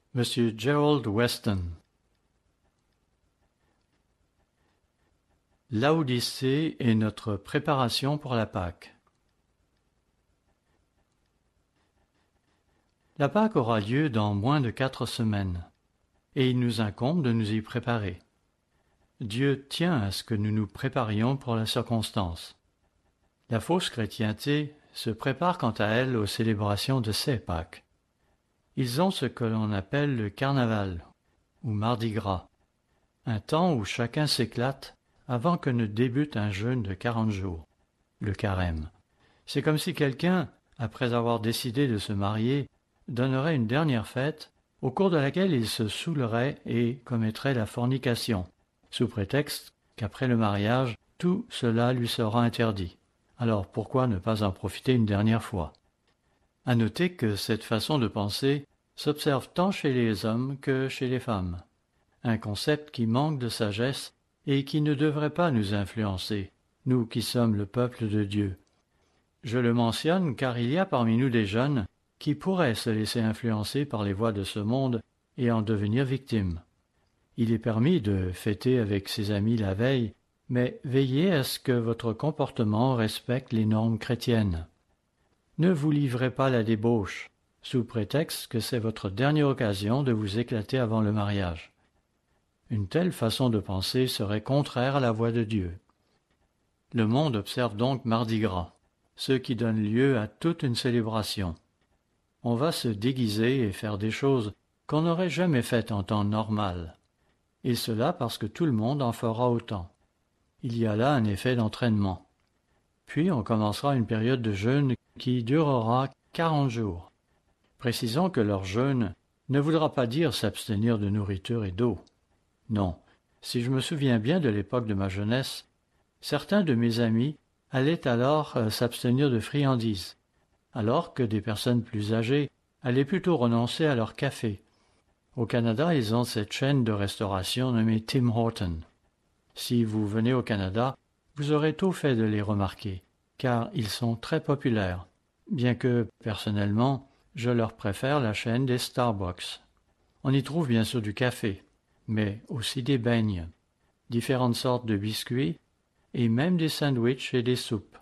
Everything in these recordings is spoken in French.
Monsieur Gerald Weston. Laodicée est notre préparation pour la Pâque. La Pâque aura lieu dans moins de 4 semaines, et il nous incombe de nous y préparer. Dieu tient à ce que nous nous préparions pour la circonstance. La fausse chrétienté se prépare quant à elle aux célébrations de ces Pâques. Ils ont ce que l'on appelle le carnaval, ou mardi gras, un temps où chacun s'éclate avant que ne débute un jeûne de 40 jours, le carême. C'est comme si quelqu'un, après avoir décidé de se marier, donnerait une dernière fête, au cours de laquelle il se saoulerait et commettrait la fornication, sous prétexte qu'après le mariage, tout cela lui sera interdit. Alors pourquoi ne pas en profiter une dernière fois? À noter que cette façon de penser s'observe tant chez les hommes que chez les femmes. Un concept qui manque de sagesse et qui ne devrait pas nous influencer, nous qui sommes le peuple de Dieu. Je le mentionne car il y a parmi nous des jeunes qui pourraient se laisser influencer par les voies de ce monde et en devenir victimes. Il est permis de fêter avec ses amis la veille, mais veillez à ce que votre comportement respecte les normes chrétiennes. Ne vous livrez pas à la débauche, sous prétexte que c'est votre dernière occasion de vous éclater avant le mariage. Une telle façon de penser serait contraire à la voie de Dieu. Le monde observe donc Mardi Gras, ce qui donne lieu à toute une célébration. On va se déguiser et faire des choses qu'on n'aurait jamais faites en temps normal. Et cela parce que tout le monde en fera autant. Il y a là un effet d'entraînement. Puis on commencera une période de jeûne qui durera 40 jours. Précisons que leur jeûne ne voudra pas dire s'abstenir de nourriture et d'eau. Non, si je me souviens bien de l'époque de ma jeunesse, certains de mes amis allaient alors s'abstenir de friandises, alors que des personnes plus âgées allaient plutôt renoncer à leur café. Au Canada, ils ont cette chaîne de restauration nommée Tim Hortons. Si vous venez au Canada, vous aurez tôt fait de les remarquer, car ils sont très populaires, bien que, personnellement, je leur préfère la chaîne des Starbucks. On y trouve bien sûr du café, mais aussi des beignes, différentes sortes de biscuits et même des sandwichs et des soupes.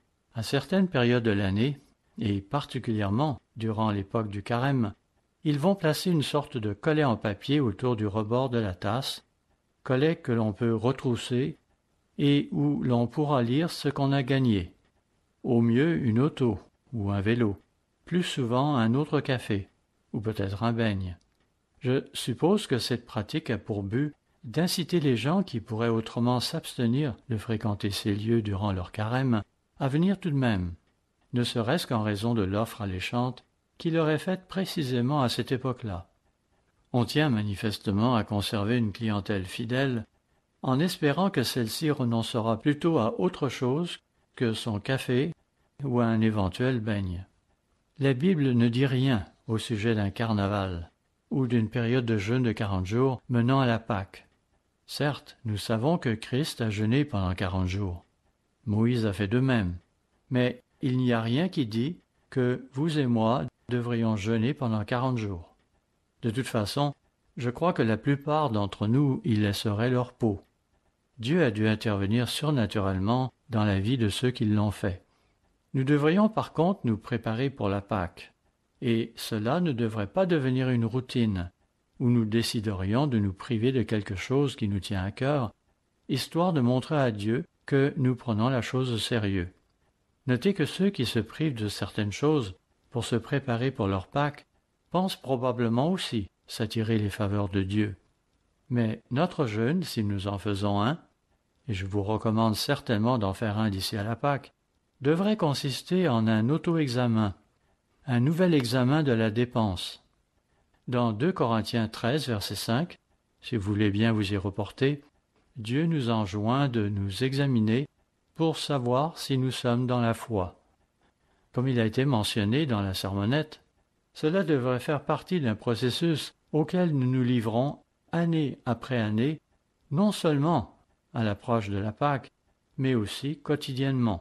À certaines périodes de l'année, et particulièrement durant l'époque du carême, ils vont placer une sorte de collet en papier autour du rebord de la tasse, collet que l'on peut retrousser et où l'on pourra lire ce qu'on a gagné. Au mieux une auto ou un vélo, plus souvent un autre café, ou peut-être un beigne. Je suppose que cette pratique a pour but d'inciter les gens qui pourraient autrement s'abstenir de fréquenter ces lieux durant leur carême à venir tout de même, ne serait-ce qu'en raison de l'offre alléchante qui leur est faite précisément à cette époque-là. On tient manifestement à conserver une clientèle fidèle en espérant que celle-ci renoncera plutôt à autre chose que son café ou à un éventuel beigne. La Bible ne dit rien au sujet d'un carnaval ou d'une période de jeûne de 40 jours menant à la Pâque. Certes, nous savons que Christ a jeûné pendant 40 jours. Moïse a fait de même. Mais il n'y a rien qui dit que vous et moi devrions jeûner pendant 40 jours. De toute façon, je crois que la plupart d'entre nous y laisseraient leur peau. Dieu a dû intervenir surnaturellement dans la vie de ceux qui l'ont fait. Nous devrions par contre nous préparer pour la Pâque, et cela ne devrait pas devenir une routine, où nous déciderions de nous priver de quelque chose qui nous tient à cœur, histoire de montrer à Dieu que nous prenons la chose au sérieux. Notez que ceux qui se privent de certaines choses pour se préparer pour leur Pâque pensent probablement aussi s'attirer les faveurs de Dieu. Mais notre jeûne, si nous en faisons un, et je vous recommande certainement d'en faire un d'ici à la Pâque, devrait consister en un auto-examen, un nouvel examen de la dépense. Dans 2 Corinthiens 13, verset 5, si vous voulez bien vous y reporter, Dieu nous enjoint de nous examiner pour savoir si nous sommes dans la foi. Comme il a été mentionné dans la sermonnette, cela devrait faire partie d'un processus auquel nous nous livrons année après année, non seulement à l'approche de la Pâque, mais aussi quotidiennement.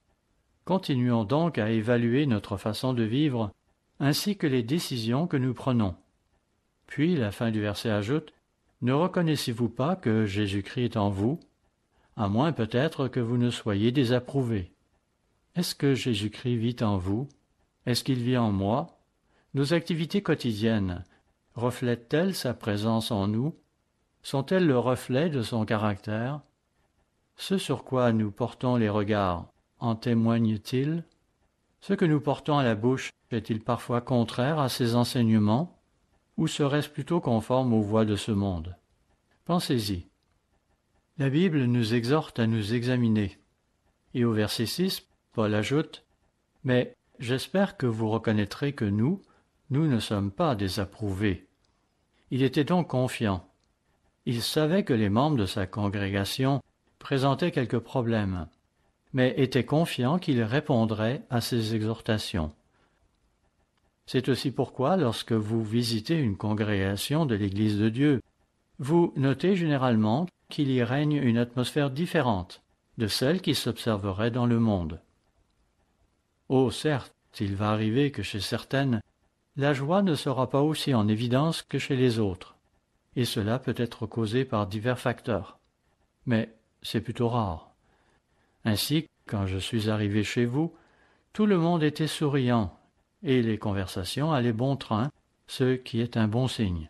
Continuons donc à évaluer notre façon de vivre ainsi que les décisions que nous prenons. Puis la fin du verset ajoute « Ne reconnaissez-vous pas que Jésus-Christ est en vous, à moins peut-être que vous ne soyez désapprouvés. » Est-ce que Jésus-Christ vit en vous? Est-ce qu'il vit en moi? Nos activités quotidiennes reflètent-elles sa présence en nous? Sont-elles le reflet de son caractère? Ce sur quoi nous portons les regards en témoigne-t-il? Ce que nous portons à la bouche est-il parfois contraire à ses enseignements, ou serait-ce plutôt conforme aux voies de ce monde? Pensez-y. La Bible nous exhorte à nous examiner. Et au verset 6, Paul ajoute « Mais j'espère que vous reconnaîtrez que nous ne sommes pas désapprouvés. » Il était donc confiant. Il savait que les membres de sa congrégation présentaient quelques problèmes, mais était confiant qu'il répondrait à ses exhortations. C'est aussi pourquoi, lorsque vous visitez une congrégation de l'Église de Dieu, vous notez généralement qu'il y règne une atmosphère différente de celle qui s'observerait dans le monde. Oh, certes, il va arriver que chez certaines, la joie ne sera pas aussi en évidence que chez les autres, et cela peut être causé par divers facteurs. Mais c'est plutôt rare. Ainsi, quand je suis arrivé chez vous, tout le monde était souriant, et les conversations allaient bon train, ce qui est un bon signe.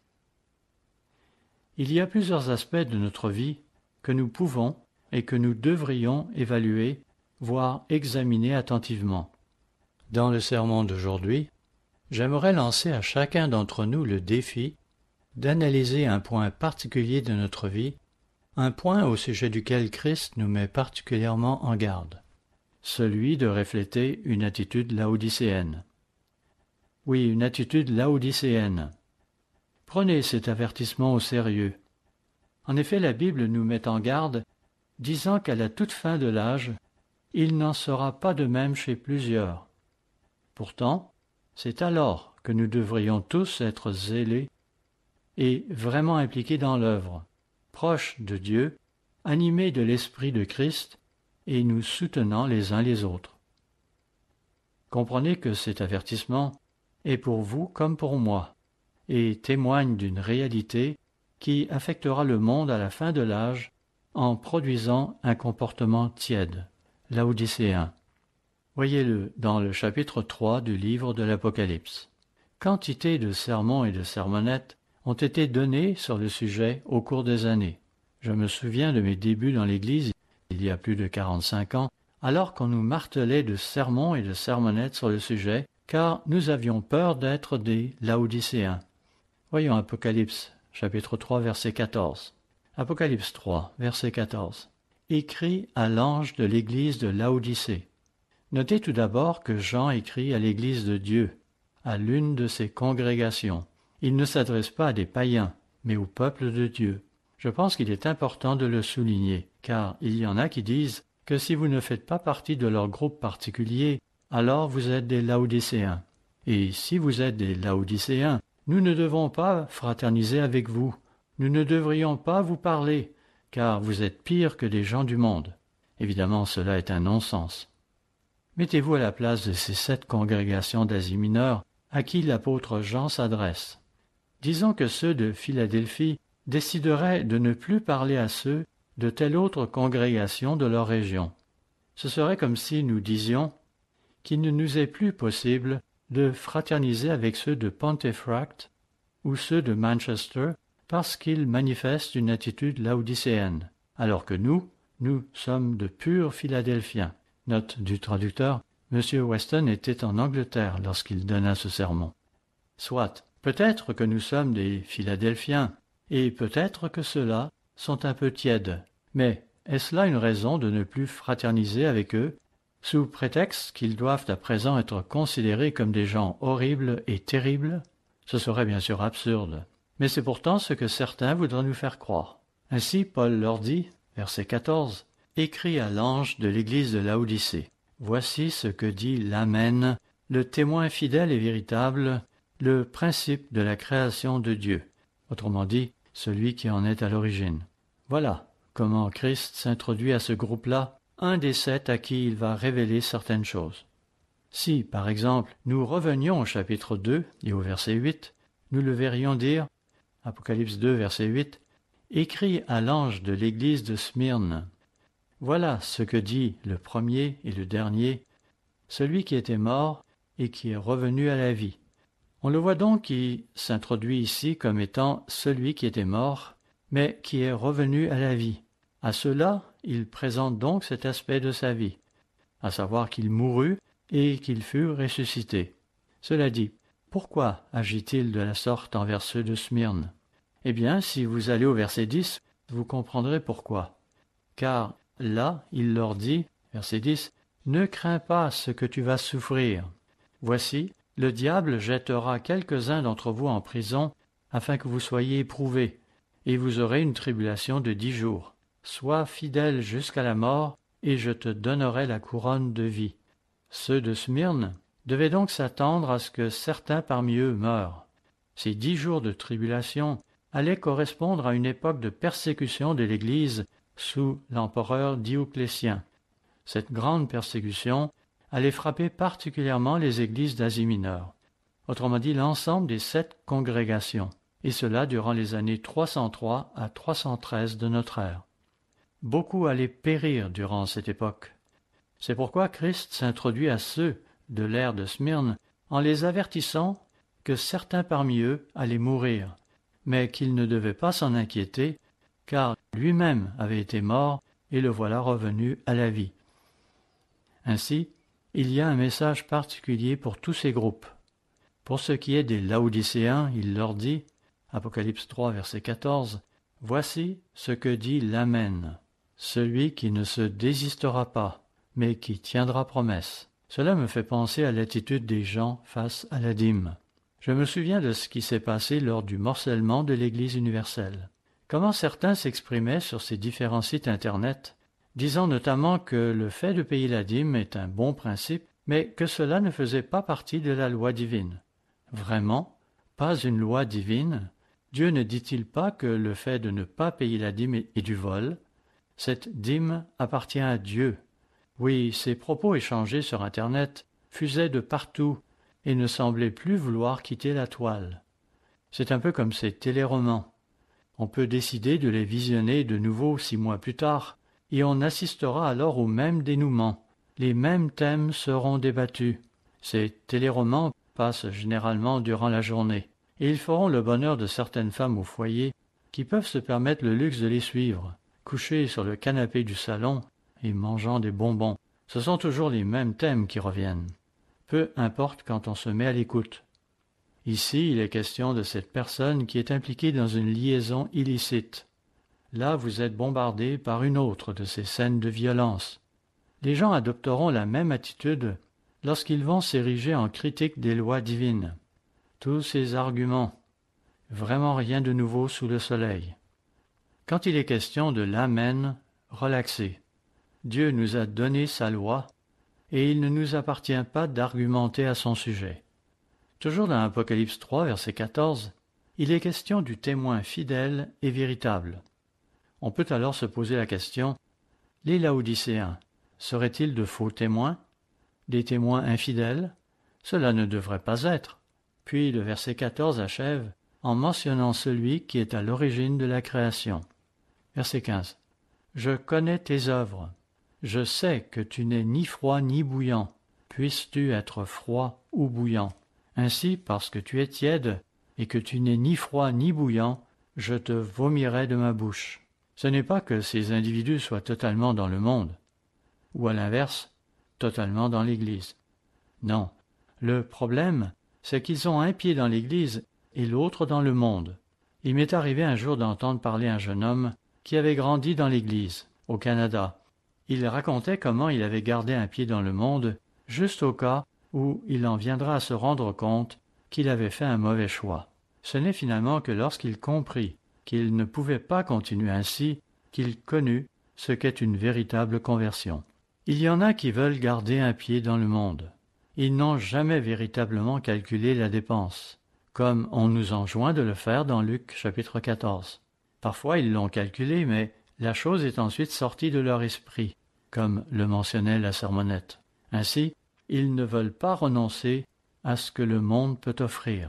Il y a plusieurs aspects de notre vie que nous pouvons et que nous devrions évaluer, voire examiner attentivement. Dans le sermon d'aujourd'hui, j'aimerais lancer à chacun d'entre nous le défi d'analyser un point particulier de notre vie, un point au sujet duquel Christ nous met particulièrement en garde, celui de refléter une attitude laodicéenne. Oui, une attitude laodicéenne. Prenez cet avertissement au sérieux. En effet, la Bible nous met en garde, disant qu'à la toute fin de l'âge, il n'en sera pas de même chez plusieurs. Pourtant, c'est alors que nous devrions tous être zélés et vraiment impliqués dans l'œuvre, proches de Dieu, animés de l'Esprit de Christ et nous soutenant les uns les autres. Comprenez que cet avertissement est pour vous comme pour moi et témoigne d'une réalité qui affectera le monde à la fin de l'âge en produisant un comportement tiède, laodicéen. Voyez-le dans le chapitre 3 du livre de l'Apocalypse. Quantité de sermons et de sermonnettes ont été donnés sur le sujet au cours des années. Je me souviens de mes débuts dans l'Église, il y a plus de 45 ans, alors qu'on nous martelait de sermons et de sermonnettes sur le sujet, car nous avions peur d'être des laodicéens. Voyons Apocalypse, chapitre 3, verset 14. Apocalypse 3, verset 14. Écrit à l'ange de l'église de Laodicée. Notez tout d'abord que Jean écrit à l'église de Dieu, à l'une de ses congrégations. Il ne s'adresse pas à des païens, mais au peuple de Dieu. Je pense qu'il est important de le souligner, car il y en a qui disent que si vous ne faites pas partie de leur groupe particulier, alors vous êtes des Laodicéens. Et si vous êtes des Laodicéens, nous ne devons pas fraterniser avec vous. Nous ne devrions pas vous parler, car vous êtes pires que des gens du monde. Évidemment, cela est un non-sens. Mettez-vous à la place de ces 7 congrégations d'Asie mineure à qui l'apôtre Jean s'adresse. Disons que ceux de Philadelphie décideraient de ne plus parler à ceux de telle autre congrégation de leur région. Ce serait comme si nous disions qu'il ne nous est plus possible de fraterniser avec ceux de Pontefract ou ceux de Manchester parce qu'ils manifestent une attitude laodicéenne, alors que nous sommes de purs Philadelphiens. Note du traducteur, M. Weston était en Angleterre lorsqu'il donna ce sermon. Soit, peut-être que nous sommes des Philadelphiens, et peut-être que ceux-là sont un peu tièdes, mais est-ce là une raison de ne plus fraterniser avec eux, sous prétexte qu'ils doivent à présent être considérés comme des gens horribles et terribles? Ce serait bien sûr absurde, mais c'est pourtant ce que certains voudraient nous faire croire. Ainsi, Paul leur dit, verset 14, « Écrit à l'ange de l'église de Laodicée, voici ce que dit l'Amen, le témoin fidèle et véritable, le principe de la création de Dieu. » Autrement dit, celui qui en est à l'origine. Voilà comment Christ s'introduit à ce groupe-là, un des 7 à qui il va révéler certaines choses. Si, par exemple, nous revenions au chapitre 2 et au verset 8, nous le verrions dire, Apocalypse 2, verset 8, « Écrit à l'ange de l'église de Smyrne. Voilà ce que dit le premier et le dernier, celui qui était mort et qui est revenu à la vie. » On le voit donc qui s'introduit ici comme étant celui qui était mort, mais qui est revenu à la vie. À cela, il présente donc cet aspect de sa vie, à savoir qu'il mourut et qu'il fut ressuscité. Cela dit, pourquoi agit-il de la sorte envers ceux de Smyrne? Eh bien, si vous allez au verset 10, vous comprendrez pourquoi. Car là, il leur dit, verset 10, « Ne crains pas ce que tu vas souffrir. Voici, le diable jettera quelques-uns d'entre vous en prison, afin que vous soyez éprouvés, et vous aurez une tribulation de 10 jours. Sois fidèle jusqu'à la mort, et je te donnerai la couronne de vie. » Ceux de Smyrne devaient donc s'attendre à ce que certains parmi eux meurent. Ces 10 jours de tribulation allaient correspondre à une époque de persécution de l'Église sous l'empereur Dioclétien. Cette grande persécution allait frapper particulièrement les églises d'Asie mineure, autrement dit l'ensemble des 7 congrégations, et cela durant les années 303 à 313 de notre ère. Beaucoup allaient périr durant cette époque. C'est pourquoi Christ s'introduit à ceux de l'ère de Smyrne en les avertissant que certains parmi eux allaient mourir, mais qu'ils ne devaient pas s'en inquiéter, car lui-même avait été mort et le voilà revenu à la vie. Ainsi, il y a un message particulier pour tous ces groupes. Pour ce qui est des Laodicéens, il leur dit, Apocalypse 3, verset 14, « Voici ce que dit l'Amen, celui qui ne se désistera pas, mais qui tiendra promesse. » Cela me fait penser à l'attitude des gens face à la dîme. Je me souviens de ce qui s'est passé lors du morcellement de l'Église universelle. Comment certains s'exprimaient sur ces différents sites Internet, disant notamment que le fait de payer la dîme est un bon principe, mais que cela ne faisait pas partie de la loi divine. Vraiment, pas une loi divine. Dieu ne dit-il pas que le fait de ne pas payer la dîme est du vol? Cette dîme appartient à Dieu. Oui, ces propos échangés sur Internet fusaient de partout et ne semblaient plus vouloir quitter la toile. C'est un peu comme ces téléromans. On peut décider de les visionner de nouveau 6 mois plus tard, et on assistera alors au même dénouement. Les mêmes thèmes seront débattus. Ces téléromans passent généralement durant la journée, et ils feront le bonheur de certaines femmes au foyer qui peuvent se permettre le luxe de les suivre, couchées sur le canapé du salon et mangeant des bonbons. Ce sont toujours les mêmes thèmes qui reviennent. Peu importe quand on se met à l'écoute. Ici, il est question de cette personne qui est impliquée dans une liaison illicite. Là, vous êtes bombardé par une autre de ces scènes de violence. Les gens adopteront la même attitude lorsqu'ils vont s'ériger en critique des lois divines. Tous ces arguments, vraiment rien de nouveau sous le soleil. Quand il est question de l'Amen, relaxez. Dieu nous a donné sa loi, et il ne nous appartient pas d'argumenter à son sujet. Toujours dans Apocalypse 3, verset 14, il est question du témoin fidèle et véritable. On peut alors se poser la question, les Laodicéens seraient-ils de faux témoins, des témoins infidèles? Cela ne devrait pas être. Puis le verset 14 achève en mentionnant celui qui est à l'origine de la création. Verset 15. « Je connais tes œuvres. Je sais que tu n'es ni froid ni bouillant. Puisses-tu être froid ou bouillant? Ainsi, parce que tu es tiède et que tu n'es ni froid ni bouillant, je te vomirai de ma bouche. » Ce n'est pas que ces individus soient totalement dans le monde, ou à l'inverse, totalement dans l'Église. Non, le problème, c'est qu'ils ont un pied dans l'Église et l'autre dans le monde. Il m'est arrivé un jour d'entendre parler un jeune homme qui avait grandi dans l'Église, au Canada. Il racontait comment il avait gardé un pied dans le monde, juste au cas où il en viendra à se rendre compte qu'il avait fait un mauvais choix. Ce n'est finalement que lorsqu'il comprit qu'il ne pouvait pas continuer ainsi qu'il connut ce qu'est une véritable conversion. Il y en a qui veulent garder un pied dans le monde. Ils n'ont jamais véritablement calculé la dépense, comme on nous enjoint de le faire dans Luc chapitre 14. Parfois ils l'ont calculé, mais la chose est ensuite sortie de leur esprit, comme le mentionnait la sermonnette. Ainsi, ils ne veulent pas renoncer à ce que le monde peut offrir.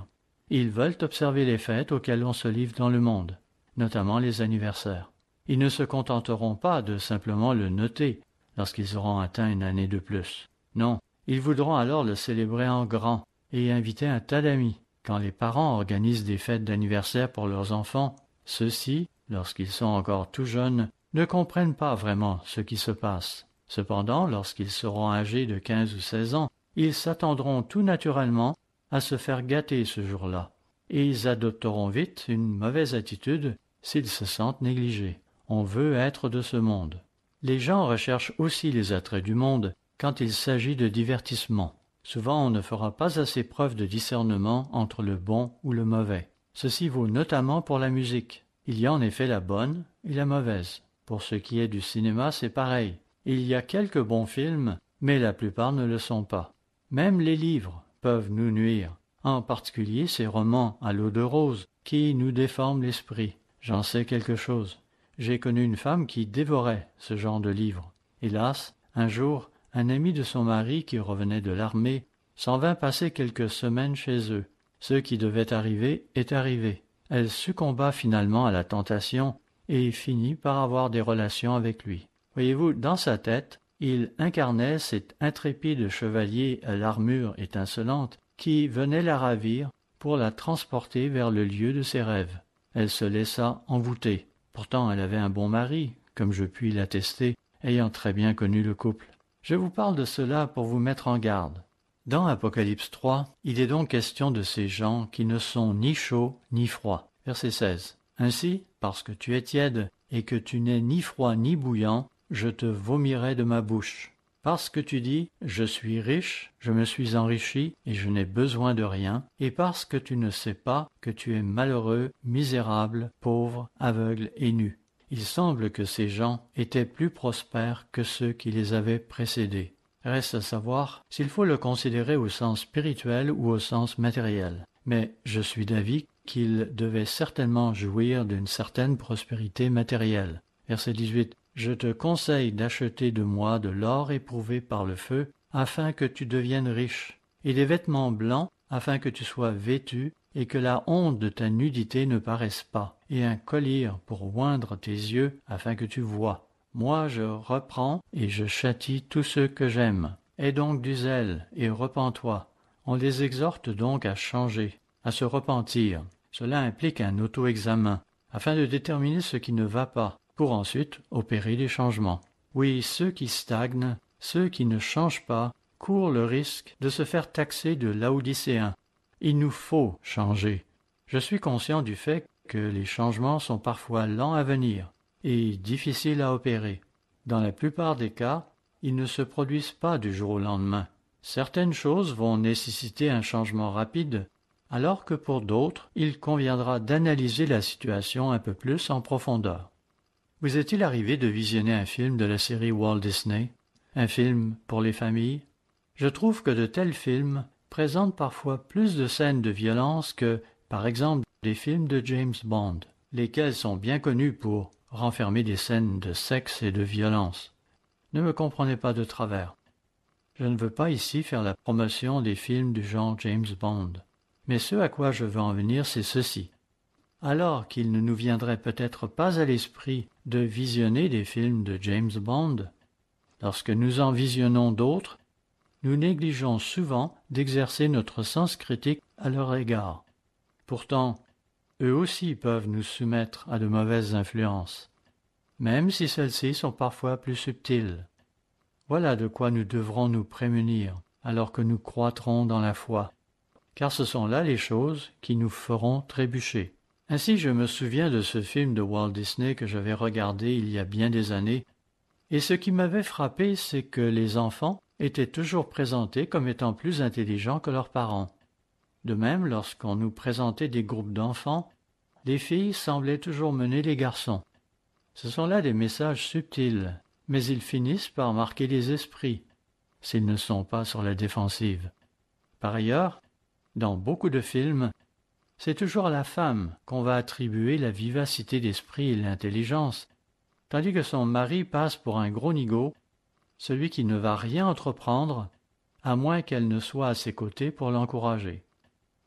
Ils veulent observer les fêtes auxquelles on se livre dans le monde, notamment les anniversaires. Ils ne se contenteront pas de simplement le noter lorsqu'ils auront atteint une année de plus. Non, ils voudront alors le célébrer en grand et inviter un tas d'amis. Quand les parents organisent des fêtes d'anniversaire pour leurs enfants, ceux-ci, lorsqu'ils sont encore tout jeunes, ne comprennent pas vraiment ce qui se passe. Cependant, lorsqu'ils seront âgés de 15 ou 16 ans, ils s'attendront tout naturellement à se faire gâter ce jour-là, et ils adopteront vite une mauvaise attitude s'ils se sentent négligés. On veut être de ce monde. Les gens recherchent aussi les attraits du monde quand il s'agit de divertissement. Souvent, on ne fera pas assez preuve de discernement entre le bon ou le mauvais. Ceci vaut notamment pour la musique. Il y a en effet la bonne et la mauvaise. Pour ce qui est du cinéma, c'est pareil. Il y a quelques bons films, mais la plupart ne le sont pas. Même les livres peuvent nous nuire, en particulier ces romans à l'eau de rose qui nous déforment l'esprit. J'en sais quelque chose. J'ai connu une femme qui dévorait ce genre de livres. Hélas, un jour, un ami de son mari qui revenait de l'armée s'en vint passer quelques semaines chez eux. Ce qui devait arriver est arrivé. Elle succomba finalement à la tentation et finit par avoir des relations avec lui. Voyez-vous, dans sa tête, il incarnait cet intrépide chevalier à l'armure étincelante qui venait la ravir pour la transporter vers le lieu de ses rêves. Elle se laissa envoûter. Pourtant, elle avait un bon mari, comme je puis l'attester, ayant très bien connu le couple. Je vous parle de cela pour vous mettre en garde. Dans Apocalypse 3, il est donc question de ces gens qui ne sont ni chauds ni froids. Verset 16. Ainsi, parce que tu es tiède et que tu n'es ni froid ni bouillant, je te vomirai de ma bouche. Parce que tu dis, je suis riche, je me suis enrichi et je n'ai besoin de rien, et parce que tu ne sais pas que tu es malheureux, misérable, pauvre, aveugle et nu. Il semble que ces gens étaient plus prospères que ceux qui les avaient précédés. Reste à savoir s'il faut le considérer au sens spirituel ou au sens matériel. Mais je suis d'avis qu'ils devaient certainement jouir d'une certaine prospérité matérielle. Verset 18. Je te conseille d'acheter de moi de l'or éprouvé par le feu, afin que tu deviennes riche, et des vêtements blancs, afin que tu sois vêtu, et que la honte de ta nudité ne paraisse pas, et un collier pour oindre tes yeux, afin que tu voies. Moi je reprends et je châtie tous ceux que j'aime. Aie donc du zèle, et repens-toi. On les exhorte donc à changer, à se repentir. Cela implique un auto-examen, afin de déterminer ce qui ne va pas, pour ensuite opérer des changements. Oui, ceux qui stagnent, ceux qui ne changent pas, courent le risque de se faire taxer de laodicéens. Il nous faut changer. Je suis conscient du fait que les changements sont parfois lents à venir et difficiles à opérer. Dans la plupart des cas, ils ne se produisent pas du jour au lendemain. Certaines choses vont nécessiter un changement rapide, alors que pour d'autres, il conviendra d'analyser la situation un peu plus en profondeur. Vous est-il arrivé de visionner un film de la série Walt Disney, un film pour les familles? Je trouve que de tels films présentent parfois plus de scènes de violence que, par exemple, des films de James Bond, lesquels sont bien connus pour renfermer des scènes de sexe et de violence. Ne me comprenez pas de travers. Je ne veux pas ici faire la promotion des films du genre James Bond, mais ce à quoi je veux en venir, c'est ceci. Alors qu'il ne nous viendrait peut-être pas à l'esprit de visionner des films de James Bond, lorsque nous en visionnons d'autres, nous négligeons souvent d'exercer notre sens critique à leur égard. Pourtant, eux aussi peuvent nous soumettre à de mauvaises influences, même si celles-ci sont parfois plus subtiles. Voilà de quoi nous devrons nous prémunir, alors que nous croîtrons dans la foi, car ce sont là les choses qui nous feront trébucher. Ainsi, je me souviens de ce film de Walt Disney que j'avais regardé il y a bien des années, et ce qui m'avait frappé, c'est que les enfants étaient toujours présentés comme étant plus intelligents que leurs parents. De même, lorsqu'on nous présentait des groupes d'enfants, les filles semblaient toujours mener les garçons. Ce sont là des messages subtils, mais ils finissent par marquer les esprits, s'ils ne sont pas sur la défensive. Par ailleurs, dans beaucoup de films, c'est toujours à la femme qu'on va attribuer la vivacité d'esprit et l'intelligence, tandis que son mari passe pour un gros nigaud, celui qui ne va rien entreprendre, à moins qu'elle ne soit à ses côtés pour l'encourager.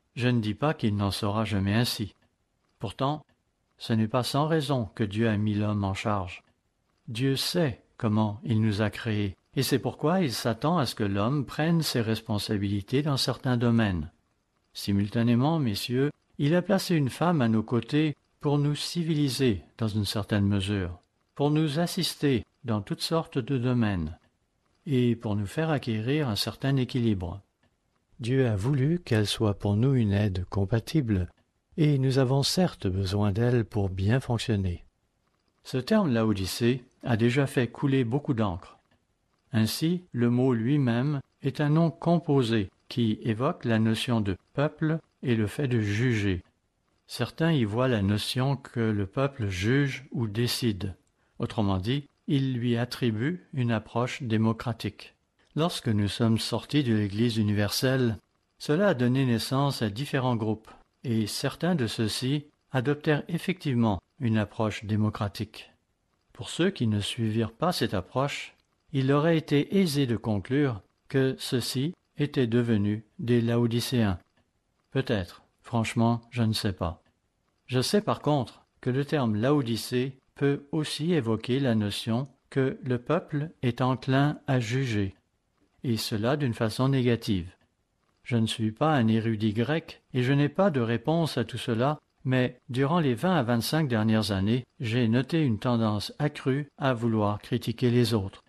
Je ne dis pas qu'il n'en sera jamais ainsi. Pourtant, ce n'est pas sans raison que Dieu a mis l'homme en charge. Dieu sait comment il nous a créés, et c'est pourquoi il s'attend à ce que l'homme prenne ses responsabilités dans certains domaines. Simultanément, messieurs, il a placé une femme à nos côtés pour nous civiliser dans une certaine mesure, pour nous assister dans toutes sortes de domaines, et pour nous faire acquérir un certain équilibre. Dieu a voulu qu'elle soit pour nous une aide compatible, et nous avons certes besoin d'elle pour bien fonctionner. Ce terme Laodicée a déjà fait couler beaucoup d'encre. Ainsi, le mot lui-même est un nom composé qui évoque la notion de peuple et le fait de juger. Certains y voient la notion que le peuple juge ou décide. Autrement dit, ils lui attribuent une approche démocratique. Lorsque nous sommes sortis de l'Église universelle, cela a donné naissance à différents groupes, et certains de ceux-ci adoptèrent effectivement une approche démocratique. Pour ceux qui ne suivirent pas cette approche, il aurait été aisé de conclure que ceux-ci étaient devenus des Laodicéens. Peut-être, franchement, je ne sais pas. Je sais par contre que le terme Laodicée peut aussi évoquer la notion que le peuple est enclin à juger, et cela d'une façon négative. Je ne suis pas un érudit grec et je n'ai pas de réponse à tout cela, mais durant les 20 à 25 dernières années, j'ai noté une tendance accrue à vouloir critiquer les autres.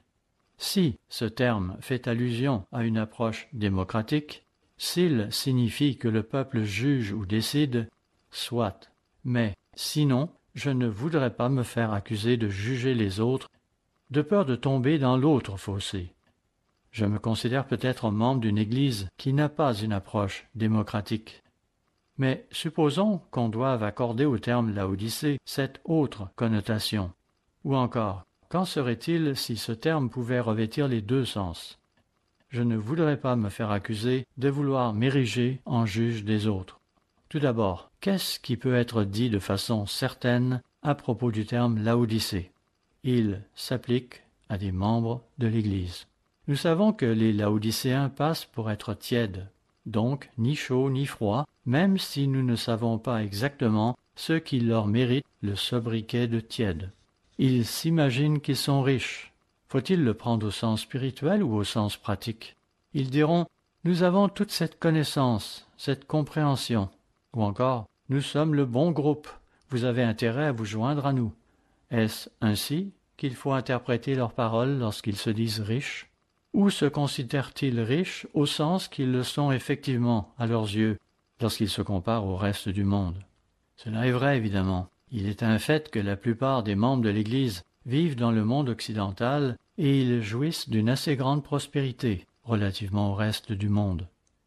Si ce terme fait allusion à une approche démocratique, s'il signifie que le peuple juge ou décide, soit. Mais sinon, je ne voudrais pas me faire accuser de juger les autres, de peur de tomber dans l'autre fossé. Je me considère peut-être membre d'une Église qui n'a pas une approche démocratique. Mais supposons qu'on doive accorder au terme Laodicée cette autre connotation. Ou encore, qu'en serait-il si ce terme pouvait revêtir les deux sens? Je ne voudrais pas me faire accuser de vouloir m'ériger en juge des autres. Tout d'abord, qu'est-ce qui peut être dit de façon certaine à propos du terme Laodicée? Il s'applique à des membres de l'Église. Nous savons que les Laodicéens passent pour être tièdes, donc ni chaud ni froid, même si nous ne savons pas exactement ce qui leur mérite le sobriquet de tiède. Ils s'imaginent qu'ils sont riches. Faut-il le prendre au sens spirituel ou au sens pratique? Ils diront « Nous avons toute cette connaissance, cette compréhension ». Ou encore « Nous sommes le bon groupe, vous avez intérêt à vous joindre à nous ». Est-ce ainsi qu'il faut interpréter leurs paroles lorsqu'ils se disent riches? Ou se considèrent-ils riches au sens qu'ils le sont effectivement à leurs yeux lorsqu'ils se comparent au reste du monde? Cela est vrai, évidemment. Il est un fait que la plupart des membres de l'Église vivent dans le monde occidental et ils jouissent d'une assez grande prospérité relativement au reste du monde.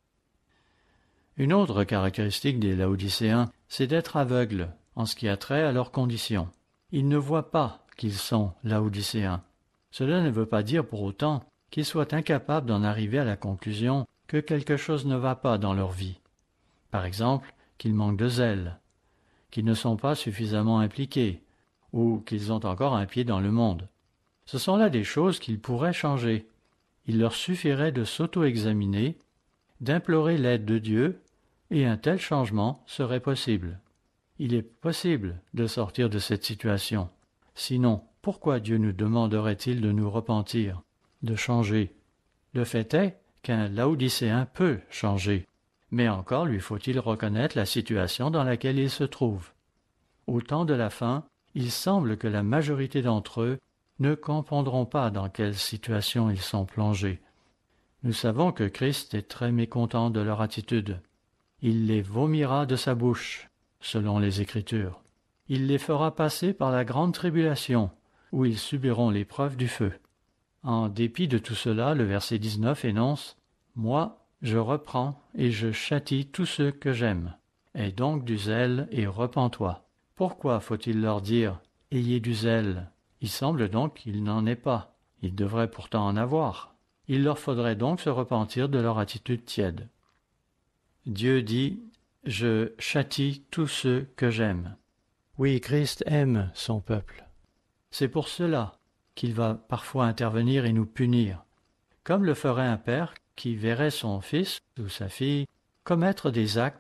Une autre caractéristique des Laodicéens, c'est d'être aveugles en ce qui a trait à leurs conditions. Ils ne voient pas qu'ils sont Laodicéens. Cela ne veut pas dire pour autant qu'ils soient incapables d'en arriver à la conclusion que quelque chose ne va pas dans leur vie. Par exemple, qu'ils manquent de zèle, qu'ils ne sont pas suffisamment impliqués, ou qu'ils ont encore un pied dans le monde. Ce sont là des choses qu'ils pourraient changer. Il leur suffirait de s'auto-examiner, d'implorer l'aide de Dieu, et un tel changement serait possible. Il est possible de sortir de cette situation. Sinon, pourquoi Dieu nous demanderait-il de nous repentir, de changer? Le fait est qu'un Laodicéen peut changer, mais encore lui faut-il reconnaître la situation dans laquelle il se trouve. Au temps de la fin, il semble que la majorité d'entre eux ne comprendront pas dans quelle situation ils sont plongés. Nous savons que Christ est très mécontent de leur attitude. Il les vomira de sa bouche, selon les Écritures. Il les fera passer par la grande tribulation, où ils subiront l'épreuve du feu. En dépit de tout cela, le verset 19 énonce « Moi, je reprends et je châtie tous ceux que j'aime. Aie donc du zèle et repens-toi. » Pourquoi faut-il leur dire « Ayez du zèle » ? Il semble donc qu'il n'en ait pas. Il devrait pourtant en avoir. Il leur faudrait donc se repentir de leur attitude tiède. Dieu dit « Je châtie tous ceux que j'aime ». Oui, Christ aime son peuple. C'est pour cela qu'il va parfois intervenir et nous punir, comme le ferait un père qui verrait son fils ou sa fille commettre des actes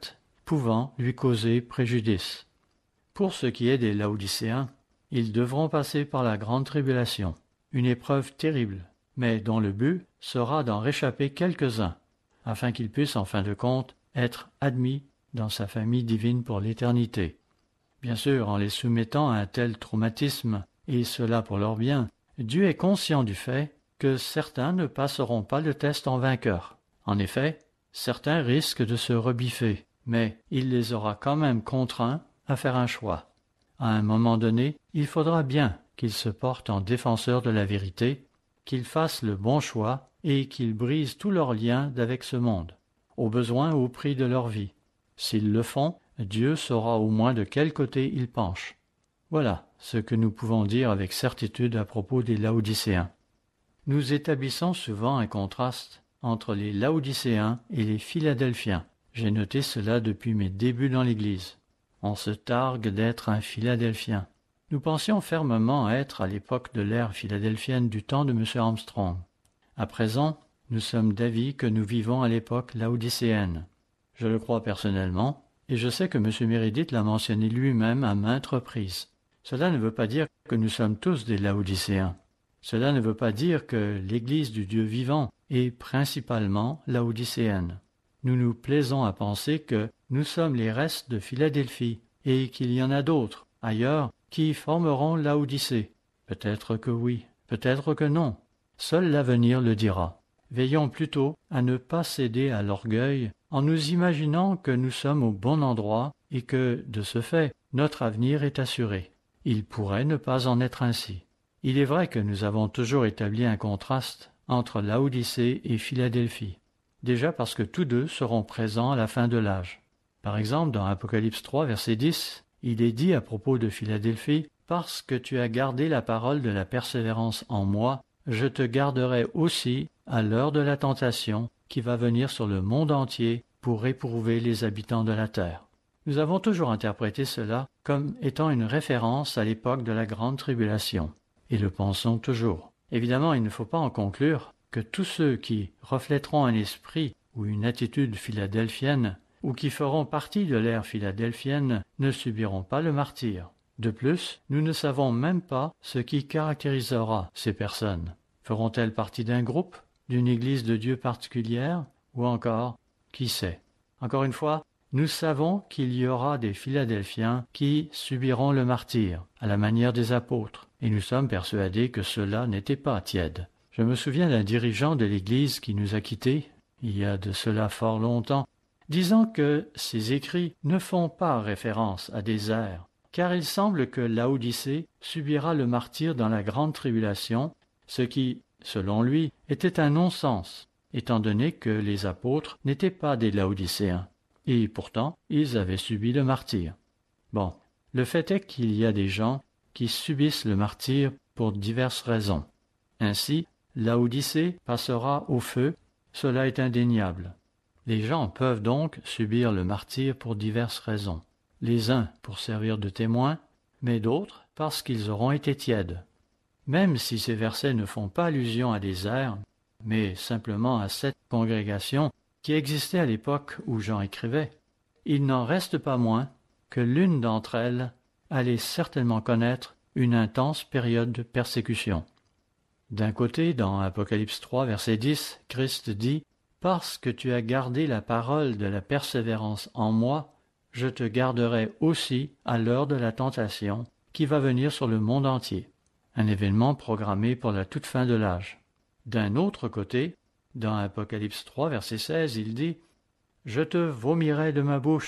pouvant lui causer préjudice. Pour ce qui est des Laodicéens, ils devront passer par la grande tribulation, une épreuve terrible, mais dont le but sera d'en réchapper quelques-uns, afin qu'ils puissent en fin de compte être admis dans sa famille divine pour l'éternité. Bien sûr, en les soumettant à un tel traumatisme, et cela pour leur bien, Dieu est conscient du fait que certains ne passeront pas le test en vainqueur. En effet, certains risquent de se rebiffer, mais il les aura quand même contraints à faire un choix. À un moment donné, il faudra bien qu'ils se portent en défenseurs de la vérité, qu'ils fassent le bon choix et qu'ils brisent tous leurs liens d'avec ce monde, au besoin au prix de leur vie. S'ils le font, Dieu saura au moins de quel côté ils penchent. Voilà ce que nous pouvons dire avec certitude à propos des Laodicéens. Nous établissons souvent un contraste entre les Laodicéens et les Philadelphiens. J'ai noté cela depuis mes débuts dans l'Église. On se targue d'être un Philadelphien. Nous pensions fermement être à l'époque de l'ère philadelphienne du temps de M. Armstrong. À présent, nous sommes d'avis que nous vivons à l'époque laodicéenne. Je le crois personnellement, et je sais que M. Meredith l'a mentionné lui-même à maintes reprises. Cela ne veut pas dire que nous sommes tous des Laodicéens. Cela ne veut pas dire que l'Église du Dieu vivant est principalement laodicéenne. Nous nous plaisons à penser que nous sommes les restes de Philadelphie et qu'il y en a d'autres, ailleurs, qui formeront Laodicée. Peut-être que oui, peut-être que non. Seul l'avenir le dira. Veillons plutôt à ne pas céder à l'orgueil en nous imaginant que nous sommes au bon endroit et que, de ce fait, notre avenir est assuré. Il pourrait ne pas en être ainsi. Il est vrai que nous avons toujours établi un contraste entre Laodicée et Philadelphie, déjà parce que tous deux seront présents à la fin de l'âge. Par exemple, dans Apocalypse 3, verset 10, il est dit à propos de Philadelphie, « Parce que tu as gardé la parole de la persévérance en moi, je te garderai aussi à l'heure de la tentation qui va venir sur le monde entier pour éprouver les habitants de la terre. » Nous avons toujours interprété cela comme étant une référence à l'époque de la grande tribulation, et le pensons toujours. Évidemment, il ne faut pas en conclure que tous ceux qui reflèteront un esprit ou une attitude philadelphienne ou qui feront partie de l'ère philadelphienne ne subiront pas le martyre. De plus, nous ne savons même pas ce qui caractérisera ces personnes. Feront-elles partie d'un groupe, d'une église de Dieu particulière, ou encore, qui sait? Encore une fois, nous savons qu'il y aura des Philadelphiens qui subiront le martyre, à la manière des apôtres, et nous sommes persuadés que cela n'était pas tiède. Je me souviens d'un dirigeant de l'Église qui nous a quittés, il y a de cela fort longtemps, disant que ces écrits ne font pas référence à des airs, car il semble que Laodicée subira le martyre dans la grande tribulation, ce qui, selon lui, était un non-sens, étant donné que les apôtres n'étaient pas des Laodicéens, et pourtant ils avaient subi le martyre. Bon, le fait est qu'il y a des gens qui subissent le martyre pour diverses raisons. Ainsi, Laodicée passera au feu, cela est indéniable. Les gens peuvent donc subir le martyre pour diverses raisons. Les uns pour servir de témoins, mais d'autres parce qu'ils auront été tièdes. Même si ces versets ne font pas allusion à des airs, mais simplement à cette congrégation qui existait à l'époque où Jean écrivait, il n'en reste pas moins que l'une d'entre elles allait certainement connaître une intense période de persécution. D'un côté, dans Apocalypse 3, verset 10, Christ dit « Parce que tu as gardé la parole de la persévérance en moi, je te garderai aussi à l'heure de la tentation qui va venir sur le monde entier. » Un événement programmé pour la toute fin de l'âge. D'un autre côté, dans Apocalypse 3, verset 16, il dit « Je te vomirai de ma bouche. »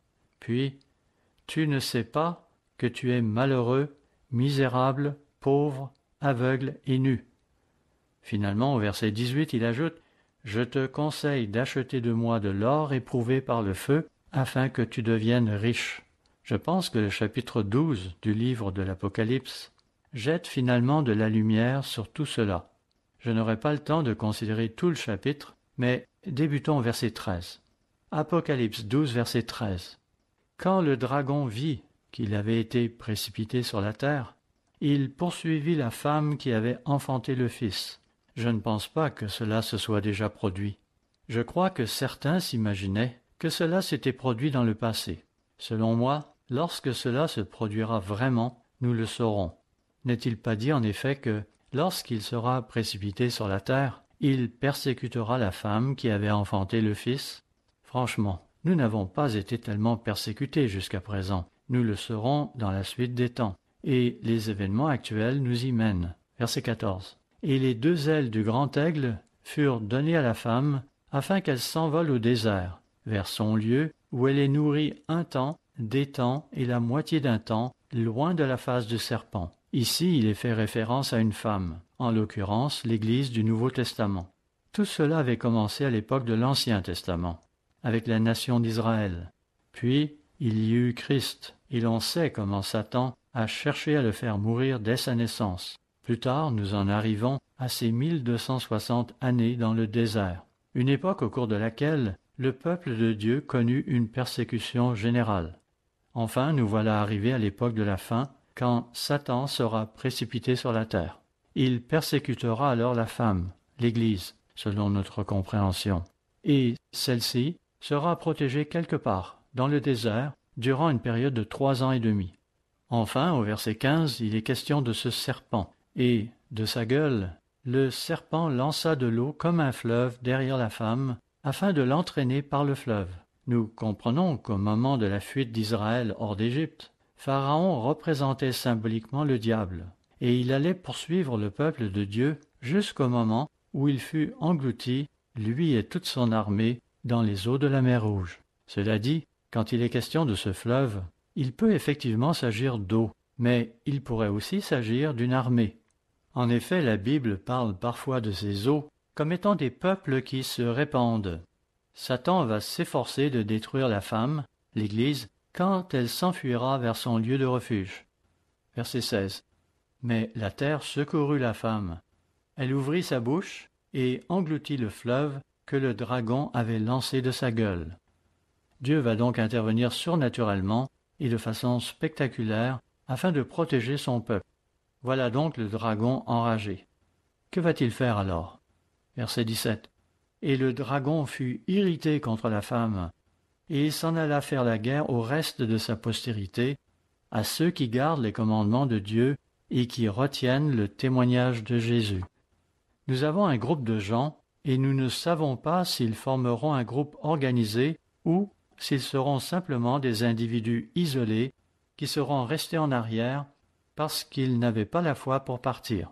Puis, « Tu ne sais pas que tu es malheureux, misérable, pauvre, aveugle et nu. » Finalement, au verset 18, il ajoute « Je te conseille d'acheter de moi de l'or éprouvé par le feu, afin que tu deviennes riche. » Je pense que le chapitre 12 du livre de l'Apocalypse jette finalement de la lumière sur tout cela. Je n'aurai pas le temps de considérer tout le chapitre, mais débutons au verset 13. Apocalypse 12, verset 13. Quand le dragon vit qu'il avait été précipité sur la terre, il poursuivit la femme qui avait enfanté le Fils. Je ne pense pas que cela se soit déjà produit. Je crois que certains s'imaginaient que cela s'était produit dans le passé. Selon moi, lorsque cela se produira vraiment, nous le saurons. N'est-il pas dit en effet que, lorsqu'il sera précipité sur la terre, il persécutera la femme qui avait enfanté le Fils? Franchement, nous n'avons pas été tellement persécutés jusqu'à présent. Nous le serons dans la suite des temps. Et les événements actuels nous y mènent. Verset 14. Et les 2 ailes du grand aigle furent données à la femme, afin qu'elle s'envole au désert, vers son lieu, où elle est nourrie un temps, des temps et la moitié d'un temps, loin de la face du serpent. Ici, il est fait référence à une femme, en l'occurrence l'Église du Nouveau Testament. Tout cela avait commencé à l'époque de l'Ancien Testament, avec la nation d'Israël. Puis, il y eut Christ, et l'on sait comment Satan a cherché à le faire mourir dès sa naissance. Plus tard, nous en arrivons à ces 1260 années dans le désert, une époque au cours de laquelle le peuple de Dieu connut une persécution générale. Enfin, nous voilà arrivés à l'époque de la fin, quand Satan sera précipité sur la terre. Il persécutera alors la femme, l'Église, selon notre compréhension, et celle-ci sera protégée quelque part, dans le désert, durant une période de 3 ans et demi. Enfin, au verset 15, il est question de ce serpent, et, de sa gueule, le serpent lança de l'eau comme un fleuve derrière la femme, afin de l'entraîner par le fleuve. Nous comprenons qu'au moment de la fuite d'Israël hors d'Égypte, Pharaon représentait symboliquement le diable, et il allait poursuivre le peuple de Dieu jusqu'au moment où il fut englouti, lui et toute son armée, dans les eaux de la mer Rouge. Cela dit, quand il est question de ce fleuve, il peut effectivement s'agir d'eau, mais il pourrait aussi s'agir d'une armée. En effet, la Bible parle parfois de ces eaux comme étant des peuples qui se répandent. Satan va s'efforcer de détruire la femme, l'Église, quand elle s'enfuira vers son lieu de refuge. Verset 16. Mais la terre secourut la femme. Elle ouvrit sa bouche et engloutit le fleuve que le dragon avait lancé de sa gueule. Dieu va donc intervenir surnaturellement et de façon spectaculaire afin de protéger son peuple. Voilà donc le dragon enragé. Que va-t-il faire alors? Verset 17. Et le dragon fut irrité contre la femme, et il s'en alla faire la guerre au reste de sa postérité, à ceux qui gardent les commandements de Dieu et qui retiennent le témoignage de Jésus. Nous avons un groupe de gens, et nous ne savons pas s'ils formeront un groupe organisé ou s'ils seront simplement des individus isolés qui seront restés en arrière parce qu'ils n'avaient pas la foi pour partir.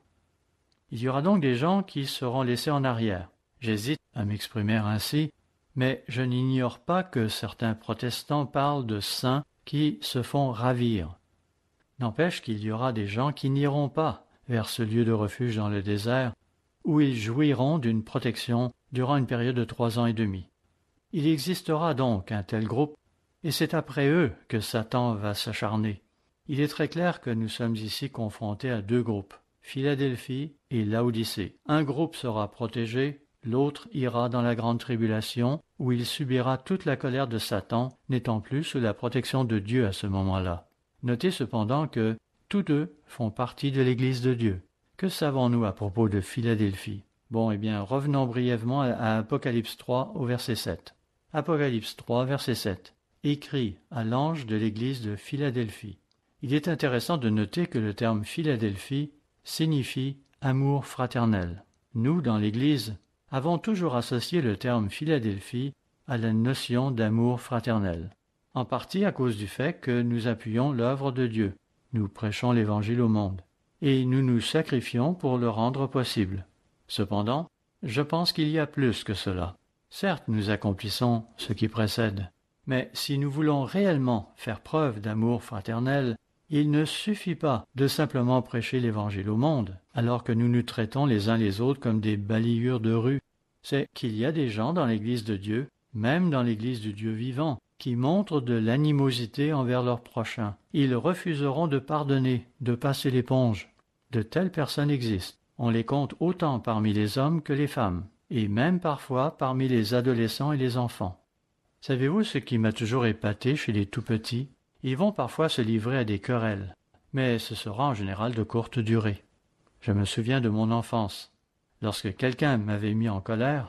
Il y aura donc des gens qui seront laissés en arrière. J'hésite à m'exprimer ainsi, mais je n'ignore pas que certains protestants parlent de saints qui se font ravir. N'empêche qu'il y aura des gens qui n'iront pas vers ce lieu de refuge dans le désert, où ils jouiront d'une protection durant une période de 3 ans et demi. Il existera donc un tel groupe, et c'est après eux que Satan va s'acharner. Il est très clair que nous sommes ici confrontés à 2 groupes, Philadelphie et Laodicée. Un groupe sera protégé, l'autre ira dans la grande tribulation, où il subira toute la colère de Satan, n'étant plus sous la protection de Dieu à ce moment-là. Notez cependant que tous 2 font partie de l'Église de Dieu. Que savons-nous à propos de Philadelphie? Bon, eh bien, revenons brièvement à Apocalypse 3 au verset 7. Apocalypse 3, verset 7. Écrit à l'ange de l'Église de Philadelphie. Il est intéressant de noter que le terme Philadelphie signifie amour fraternel. Nous, dans l'Église, avons toujours associé le terme Philadelphie à la notion d'amour fraternel, en partie à cause du fait que nous appuyons l'œuvre de Dieu, nous prêchons l'Évangile au monde, et nous nous sacrifions pour le rendre possible. Cependant, je pense qu'il y a plus que cela. Certes, nous accomplissons ce qui précède, mais si nous voulons réellement faire preuve d'amour fraternel, il ne suffit pas de simplement prêcher l'Évangile au monde, alors que nous nous traitons les uns les autres comme des balayures de rue. C'est qu'il y a des gens dans l'Église de Dieu, même dans l'Église du Dieu vivant, qui montrent de l'animosité envers leurs prochains. Ils refuseront de pardonner, de passer l'éponge. De telles personnes existent. On les compte autant parmi les hommes que les femmes, et même parfois parmi les adolescents et les enfants. Savez-vous ce qui m'a toujours épaté chez les tout-petits? Ils vont parfois se livrer à des querelles, mais ce sera en général de courte durée. Je me souviens de mon enfance. Lorsque quelqu'un m'avait mis en colère,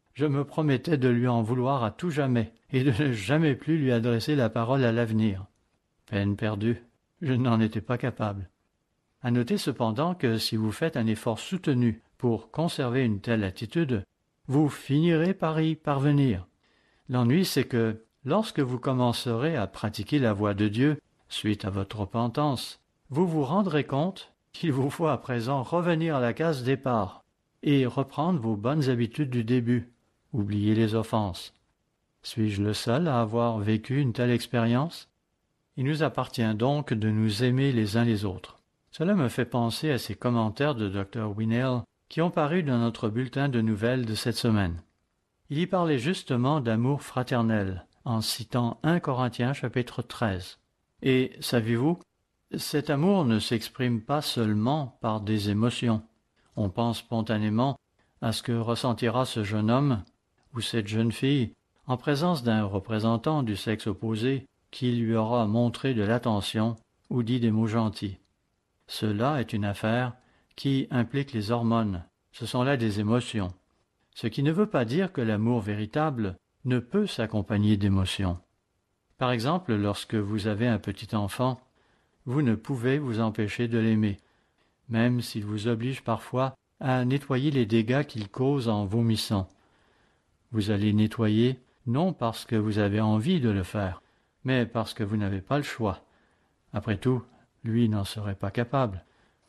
Je me promettais de lui en vouloir à tout jamais et de ne jamais plus lui adresser la parole à l'avenir. Peine perdue, je n'en étais pas capable. À noter cependant que si vous faites un effort soutenu pour conserver une telle attitude, vous finirez par y parvenir. L'ennui, c'est que lorsque vous commencerez à pratiquer la voie de Dieu, suite à votre repentance, vous vous rendrez compte qu'il vous faut à présent revenir à la case départ et reprendre vos bonnes habitudes du début. Oubliez les offenses. Suis-je le seul à avoir vécu une telle expérience? Il nous appartient donc de nous aimer les uns les autres. Cela me fait penser à ces commentaires de Dr. Winnell qui ont paru dans notre bulletin de nouvelles de cette semaine. Il y parlait justement d'amour fraternel, en citant 1 Corinthiens chapitre 13. Et, savez-vous, cet amour ne s'exprime pas seulement par des émotions. On pense spontanément à ce que ressentira ce jeune homme ou cette jeune fille en présence d'un représentant du sexe opposé qui lui aura montré de l'attention ou dit des mots gentils. Cela est une affaire qui implique les hormones. Ce sont là des émotions. Ce qui ne veut pas dire que l'amour véritable ne peut s'accompagner d'émotions. Par exemple, lorsque vous avez un petit enfant, vous ne pouvez vous empêcher de l'aimer, même s'il vous oblige parfois à nettoyer les dégâts qu'il cause en vomissant. Vous allez nettoyer non parce que vous avez envie de le faire, mais parce que vous n'avez pas le choix. Après tout, lui n'en serait pas capable.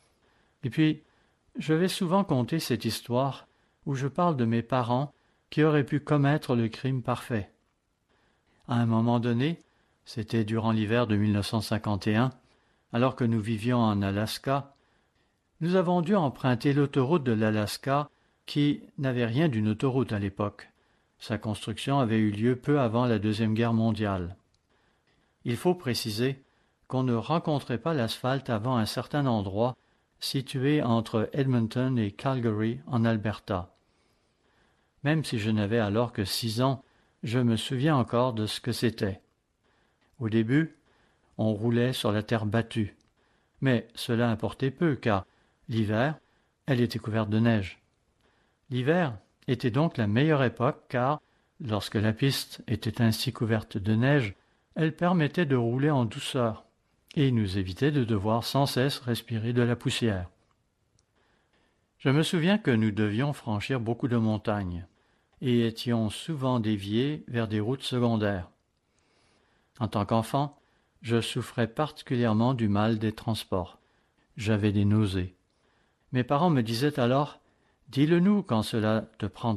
Et puis, je vais souvent conter cette histoire où je parle de mes parents qui auraient pu commettre le crime parfait. À un moment donné, c'était durant l'hiver de 1951, alors que nous vivions en Alaska, nous avons dû emprunter l'autoroute de l'Alaska qui n'avait rien d'une autoroute à l'époque. Sa construction avait eu lieu peu avant la Deuxième Guerre mondiale. Il faut préciser qu'on ne rencontrait pas l'asphalte avant un certain endroit situé entre Edmonton et Calgary en Alberta. Même si je n'avais alors que 6 ans, je me souviens encore de ce que c'était. Au début, on roulait sur la terre battue, mais cela importait peu car l'hiver, elle était couverte de neige. L'hiver était donc la meilleure époque car, lorsque la piste était ainsi couverte de neige, elle permettait de rouler en douceur et nous évitait de devoir sans cesse respirer de la poussière. Je me souviens que nous devions franchir beaucoup de montagnes et étions souvent déviés vers des routes secondaires. En tant qu'enfant, je souffrais particulièrement du mal des transports. J'avais des nausées. Mes parents me disaient alors « Dis-le-nous quand cela te prendra ».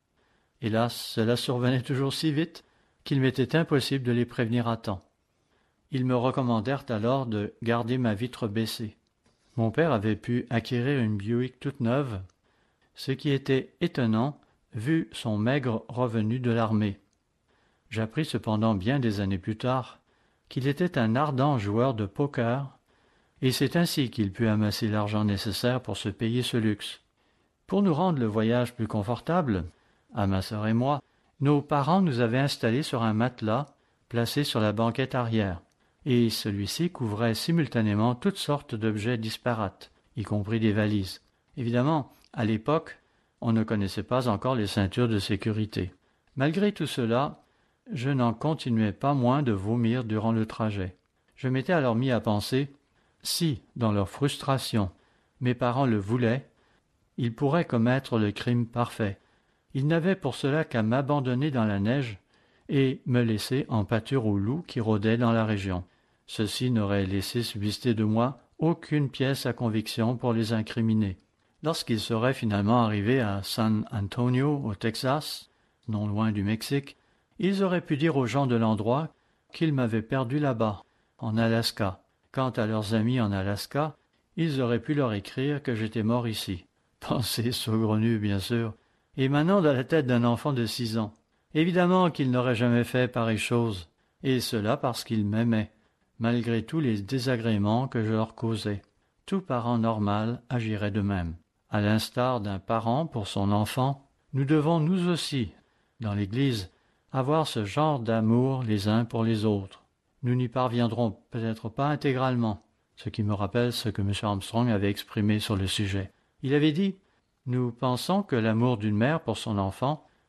Hélas, cela survenait toujours si vite qu'il m'était impossible de les prévenir à temps. Ils me recommandèrent alors de garder ma vitre baissée. Mon père avait pu acquérir une Buick toute neuve, ce qui était étonnant vu son maigre revenu de l'armée. J'appris cependant bien des années plus tard qu'il était un ardent joueur de poker et c'est ainsi qu'il put amasser l'argent nécessaire pour se payer ce luxe. Pour nous rendre le voyage plus confortable, à ma sœur et moi, nos parents nous avaient installés sur un matelas placé sur la banquette arrière, et celui-ci couvrait simultanément toutes sortes d'objets disparates, y compris des valises. Évidemment, à l'époque, on ne connaissait pas encore les ceintures de sécurité. Malgré tout cela, je n'en continuais pas moins de vomir durant le trajet. Je m'étais alors mis à penser, si, dans leur frustration, mes parents le voulaient, ils pourraient commettre le crime parfait. Ils n'avaient pour cela qu'à m'abandonner dans la neige et me laisser en pâture aux loups qui rôdaient dans la région. Ceci n'aurait laissé subsister de moi aucune pièce à conviction pour les incriminer. Lorsqu'ils seraient finalement arrivés à San Antonio, au Texas, non loin du Mexique, ils auraient pu dire aux gens de l'endroit qu'ils m'avaient perdu là-bas, en Alaska. Quant à leurs amis en Alaska, ils auraient pu leur écrire que j'étais mort ici. Pensée saugrenue, bien sûr, émanant de la tête d'un enfant de 6 ans. Évidemment qu'ils n'auraient jamais fait pareille chose, et cela parce qu'ils m'aimaient, malgré tous les désagréments que je leur causais. Tout parent normal agirait de même. À l'instar d'un parent pour son enfant, nous devons nous aussi, dans l'Église, avoir ce genre d'amour les uns pour les autres. Nous n'y parviendrons peut-être pas intégralement, ce qui me rappelle ce que M. Armstrong avait exprimé sur le sujet. Il avait dit « Nous pensons que l'amour d'une mère pour son enfant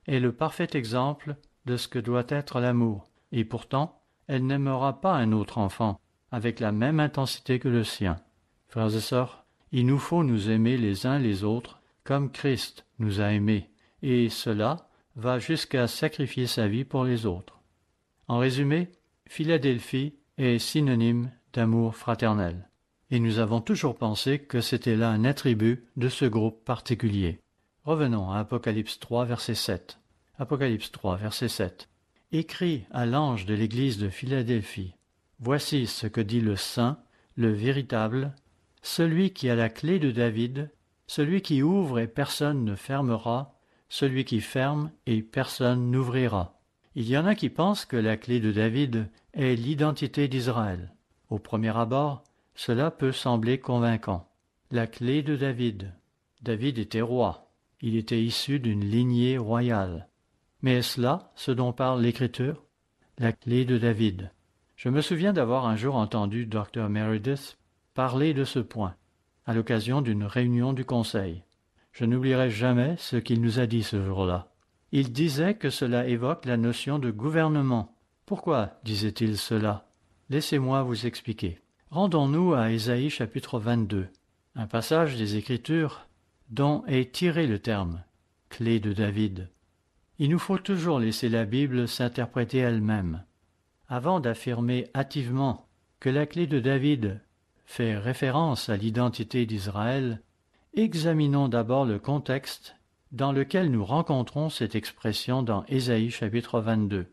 est le parfait exemple de ce que doit être l'amour, et pourtant, elle n'aimera pas un autre enfant avec la même intensité que le sien. Frères et sœurs, il nous faut nous aimer les uns les autres comme Christ nous a aimés, et cela va jusqu'à sacrifier sa vie pour les autres. En résumé, Philadelphie est synonyme d'amour fraternel, et nous avons toujours pensé que c'était là un attribut de ce groupe particulier. Revenons à Apocalypse 3, verset 7. Apocalypse 3, verset 7. Écrit à l'ange de l'église de Philadelphie, « Voici ce que dit le Saint, le véritable, celui qui a la clé de David, celui qui ouvre et personne ne fermera, celui qui ferme et personne n'ouvrira. » Il y en a qui pensent que la clé de David est l'identité d'Israël. Au premier abord, cela peut sembler convaincant. La clé de David. David était roi. Il était issu d'une lignée royale. Mais est-ce là ce dont parle l'Écriture? La clé de David. Je me souviens d'avoir un jour entendu Dr. Meredith parler de ce point, à l'occasion d'une réunion du Conseil. Je n'oublierai jamais ce qu'il nous a dit ce jour-là. Il disait que cela évoque la notion de gouvernement. Pourquoi disait-il cela? Laissez-moi vous expliquer. Rendons-nous à Ésaïe chapitre 22, un passage des Écritures dont est tiré le terme « clé de David ». Il nous faut toujours laisser la Bible s'interpréter elle-même. Avant d'affirmer hâtivement que la clé de David fait référence à l'identité d'Israël, examinons d'abord le contexte dans lequel nous rencontrons cette expression dans Ésaïe chapitre 22.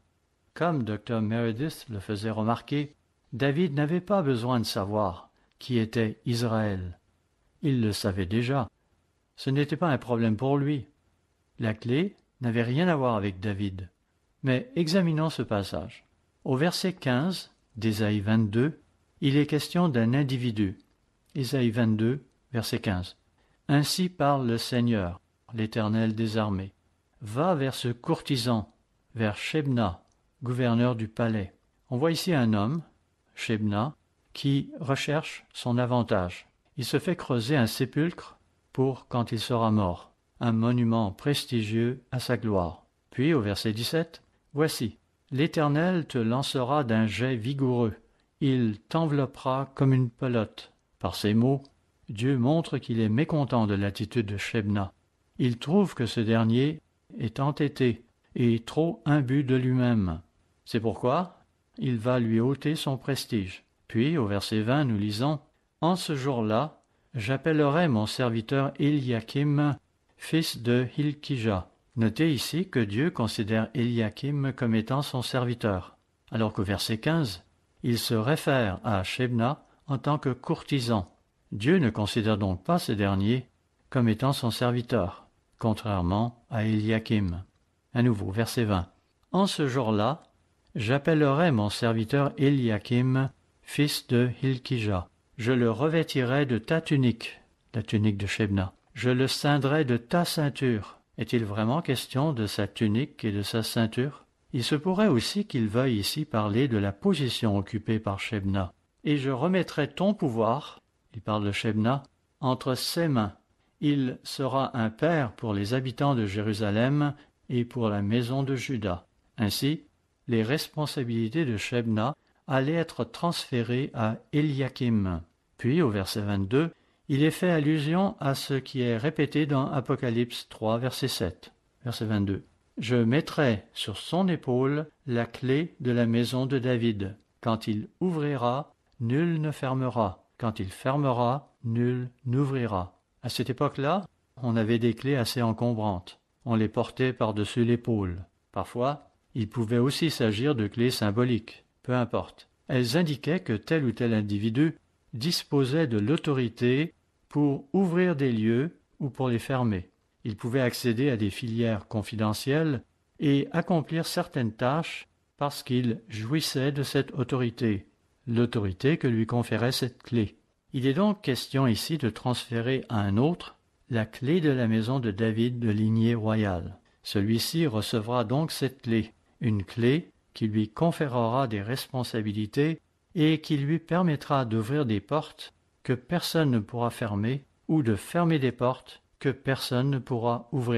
Comme Dr. Meredith le faisait remarquer, David n'avait pas besoin de savoir qui était Israël. Il le savait déjà. Ce n'était pas un problème pour lui. La clé n'avait rien à voir avec David. Mais examinons ce passage. Au verset 15 d'Ésaïe 22, il est question d'un individu. Ésaïe 22, verset 15. « Ainsi parle le Seigneur, l'Éternel des armées. Va vers ce courtisan, vers Shebna, gouverneur du palais. » On voit ici un homme, Shebna, qui recherche son avantage. Il se fait creuser un sépulcre pour quand il sera mort, un monument prestigieux à sa gloire. Puis au verset 17, « Voici, l'Éternel te lancera d'un jet vigoureux, il t'enveloppera comme une pelote. » Par ces mots, Dieu montre qu'il est mécontent de l'attitude de Shebna. Il trouve que ce dernier est entêté et trop imbu de lui-même. C'est pourquoi il va lui ôter son prestige. Puis, au verset 20, nous lisons « En ce jour-là, j'appellerai mon serviteur Éliakim, fils de Hilkija. » Notez ici que Dieu considère Éliakim comme étant son serviteur, alors qu'au verset 15, il se réfère à Shebna en tant que courtisan. Dieu ne considère donc pas ce dernier comme étant son serviteur, contrairement à Éliakim. À nouveau, verset 20. « En ce jour-là, j'appellerai mon serviteur Éliakim, fils de Hilkija. Je le revêtirai de ta tunique, la tunique de Shebna. Je le ceindrai de ta ceinture. » Est-il vraiment question de sa tunique et de sa ceinture? Il se pourrait aussi qu'il veuille ici parler de la position occupée par Shebna. « Et je remettrai ton pouvoir, » il parle de Shebna, « entre ses mains. Il sera un père pour les habitants de Jérusalem et pour la maison de Juda. » Ainsi, les responsabilités de Shebna allaient être transférées à Éliakim. Puis, au verset 22, il est fait allusion à ce qui est répété dans Apocalypse 3, verset 7. Verset 22. « Je mettrai sur son épaule la clé de la maison de David. Quand il ouvrira, nul ne fermera. Quand il fermera, nul n'ouvrira. » À cette époque-là, on avait des clés assez encombrantes. On les portait par-dessus l'épaule. Parfois, il pouvait aussi s'agir de clés symboliques. Peu importe. Elles indiquaient que tel ou tel individu disposait de l'autorité pour ouvrir des lieux ou pour les fermer. Il pouvait accéder à des filières confidentielles et accomplir certaines tâches parce qu'il jouissait de cette autorité, l'autorité que lui conférait cette clé. Il est donc question ici de transférer à un autre la clé de la maison de David de lignée royale. Celui-ci recevra donc cette clé, une clé qui lui conférera des responsabilités et qui lui permettra d'ouvrir des portes que personne ne pourra fermer ou de fermer des portes que personne ne pourra ouvrir.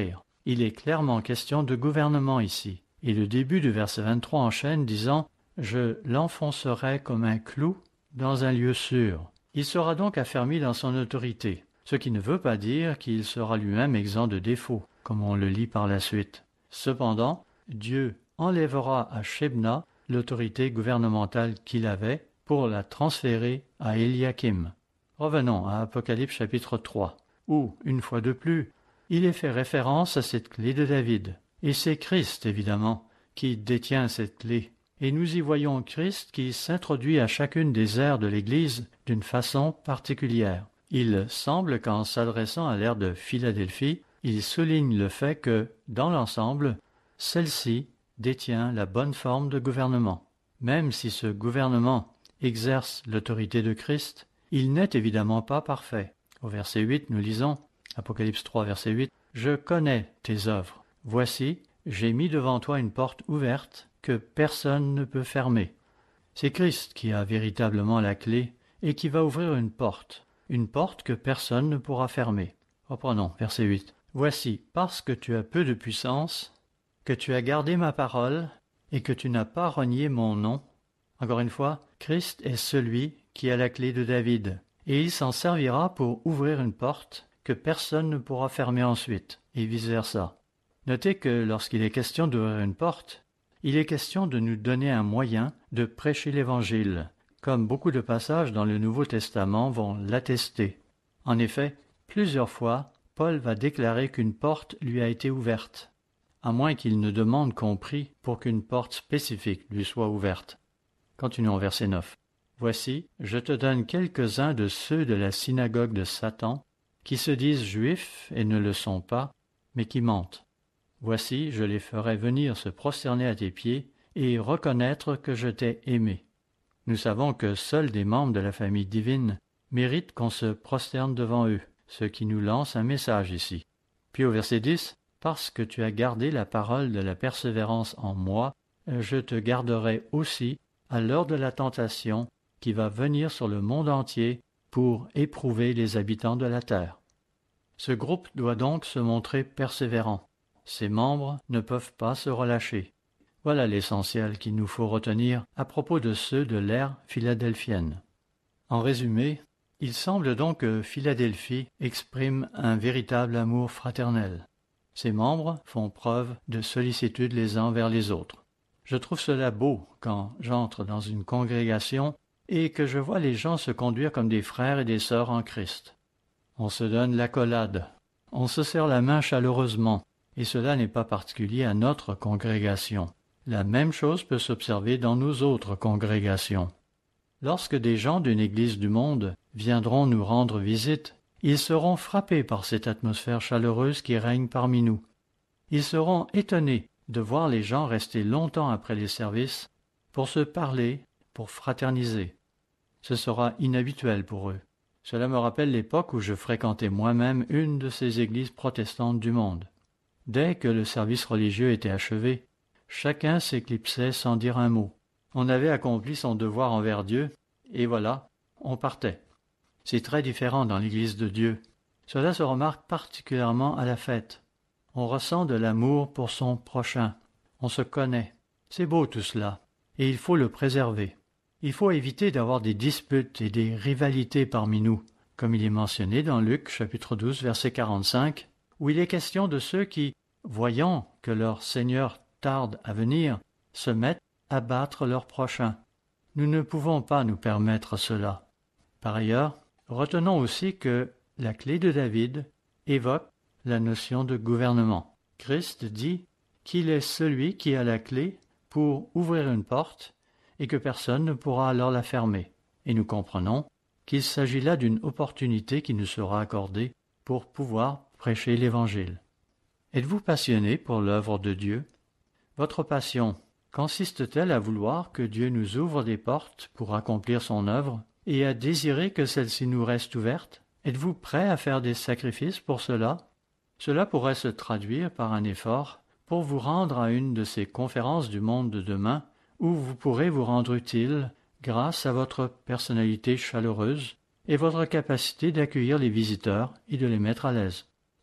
Il est clairement question de gouvernement ici. Et le début du verset 23 enchaîne disant « Je l'enfoncerai comme un clou dans un lieu sûr ». Il sera donc affermi dans son autorité, ce qui ne veut pas dire qu'il sera lui-même exempt de défauts, comme on le lit par la suite. Cependant, Dieu enlèvera à Shebna l'autorité gouvernementale qu'il avait pour la transférer à Eliakim. Revenons à Apocalypse chapitre 3, où, une fois de plus, il est fait référence à cette clé de David. Et c'est Christ, évidemment, qui détient cette clé. Et nous y voyons Christ qui s'introduit à chacune des aires de l'Église d'une façon particulière. Il semble qu'en s'adressant à l'ère de Philadelphie, il souligne le fait que, dans l'ensemble, celle-ci détient la bonne forme de gouvernement. Même si ce gouvernement exerce l'autorité de Christ, il n'est évidemment pas parfait. Au verset 8, nous lisons, Apocalypse 3, verset 8, « Je connais tes œuvres. Voici, j'ai mis devant toi une porte ouverte que personne ne peut fermer. » C'est Christ qui a véritablement la clé et qui va ouvrir une porte que personne ne pourra fermer. Reprenons, verset 8. « Voici, parce que tu as peu de puissance, que tu as gardé ma parole et que tu n'as pas renié mon nom. » Encore une fois, Christ est celui qui a la clé de David, et il s'en servira pour ouvrir une porte que personne ne pourra fermer ensuite, et vice-versa. Notez que lorsqu'il est question d'ouvrir une porte, il est question de nous donner un moyen de prêcher l'Évangile, comme beaucoup de passages dans le Nouveau Testament vont l'attester. En effet, plusieurs fois, Paul va déclarer qu'une porte lui a été ouverte, à moins qu'il ne demande qu'on prie pour qu'une porte spécifique lui soit ouverte. Continuons verset 9. « Voici, je te donne quelques-uns de ceux de la synagogue de Satan, qui se disent juifs et ne le sont pas, mais qui mentent. Voici, je les ferai venir se prosterner à tes pieds et reconnaître que je t'ai aimé. » Nous savons que seuls des membres de la famille divine méritent qu'on se prosterne devant eux, ce qui nous lance un message ici. Puis au verset 10, « Parce que tu as gardé la parole de la persévérance en moi, je te garderai aussi à l'heure de la tentation qui va venir sur le monde entier pour éprouver les habitants de la terre. » Ce groupe doit donc se montrer persévérant. Ses membres ne peuvent pas se relâcher. Voilà l'essentiel qu'il nous faut retenir à propos de ceux de l'ère philadelphienne. En résumé, il semble donc que Philadelphie exprime un véritable amour fraternel. Ses membres font preuve de sollicitude les uns envers les autres. Je trouve cela beau quand j'entre dans une congrégation et que je vois les gens se conduire comme des frères et des sœurs en Christ. On se donne l'accolade, on se serre la main chaleureusement, et cela n'est pas particulier à notre congrégation. La même chose peut s'observer dans nos autres congrégations. Lorsque des gens d'une église du monde viendront nous rendre visite, ils seront frappés par cette atmosphère chaleureuse qui règne parmi nous. Ils seront étonnés de voir les gens rester longtemps après les services pour se parler, pour fraterniser. Ce sera inhabituel pour eux. Cela me rappelle l'époque où je fréquentais moi-même une de ces églises protestantes du monde. Dès que le service religieux était achevé, chacun s'éclipsait sans dire un mot. On avait accompli son devoir envers Dieu, et voilà, on partait. C'est très différent dans l'Église de Dieu. Cela se remarque particulièrement à la fête. On ressent de l'amour pour son prochain. On se connaît. C'est beau tout cela, et il faut le préserver. Il faut éviter d'avoir des disputes et des rivalités parmi nous, comme il est mentionné dans Luc chapitre 12, verset 45, où il est question de ceux qui, voyant que leur Seigneur tarde à venir, se mettent à battre leur prochain. Nous ne pouvons pas nous permettre cela. Par ailleurs, retenons aussi que la clé de David évoque la notion de gouvernement. Christ dit qu'il est celui qui a la clé pour ouvrir une porte et que personne ne pourra alors la fermer. Et nous comprenons qu'il s'agit là d'une opportunité qui nous sera accordée pour pouvoir prêcher l'Évangile. Êtes-vous passionné pour l'œuvre de Dieu? Votre passion consiste-t-elle à vouloir que Dieu nous ouvre des portes pour accomplir son œuvre et à désirer que celle-ci nous reste ouverte? Êtes-vous prêt à faire des sacrifices pour cela? Cela pourrait se traduire par un effort pour vous rendre à une de ces conférences du monde de demain où vous pourrez vous rendre utile grâce à votre personnalité chaleureuse et votre capacité d'accueillir les visiteurs et de les mettre à l'aise.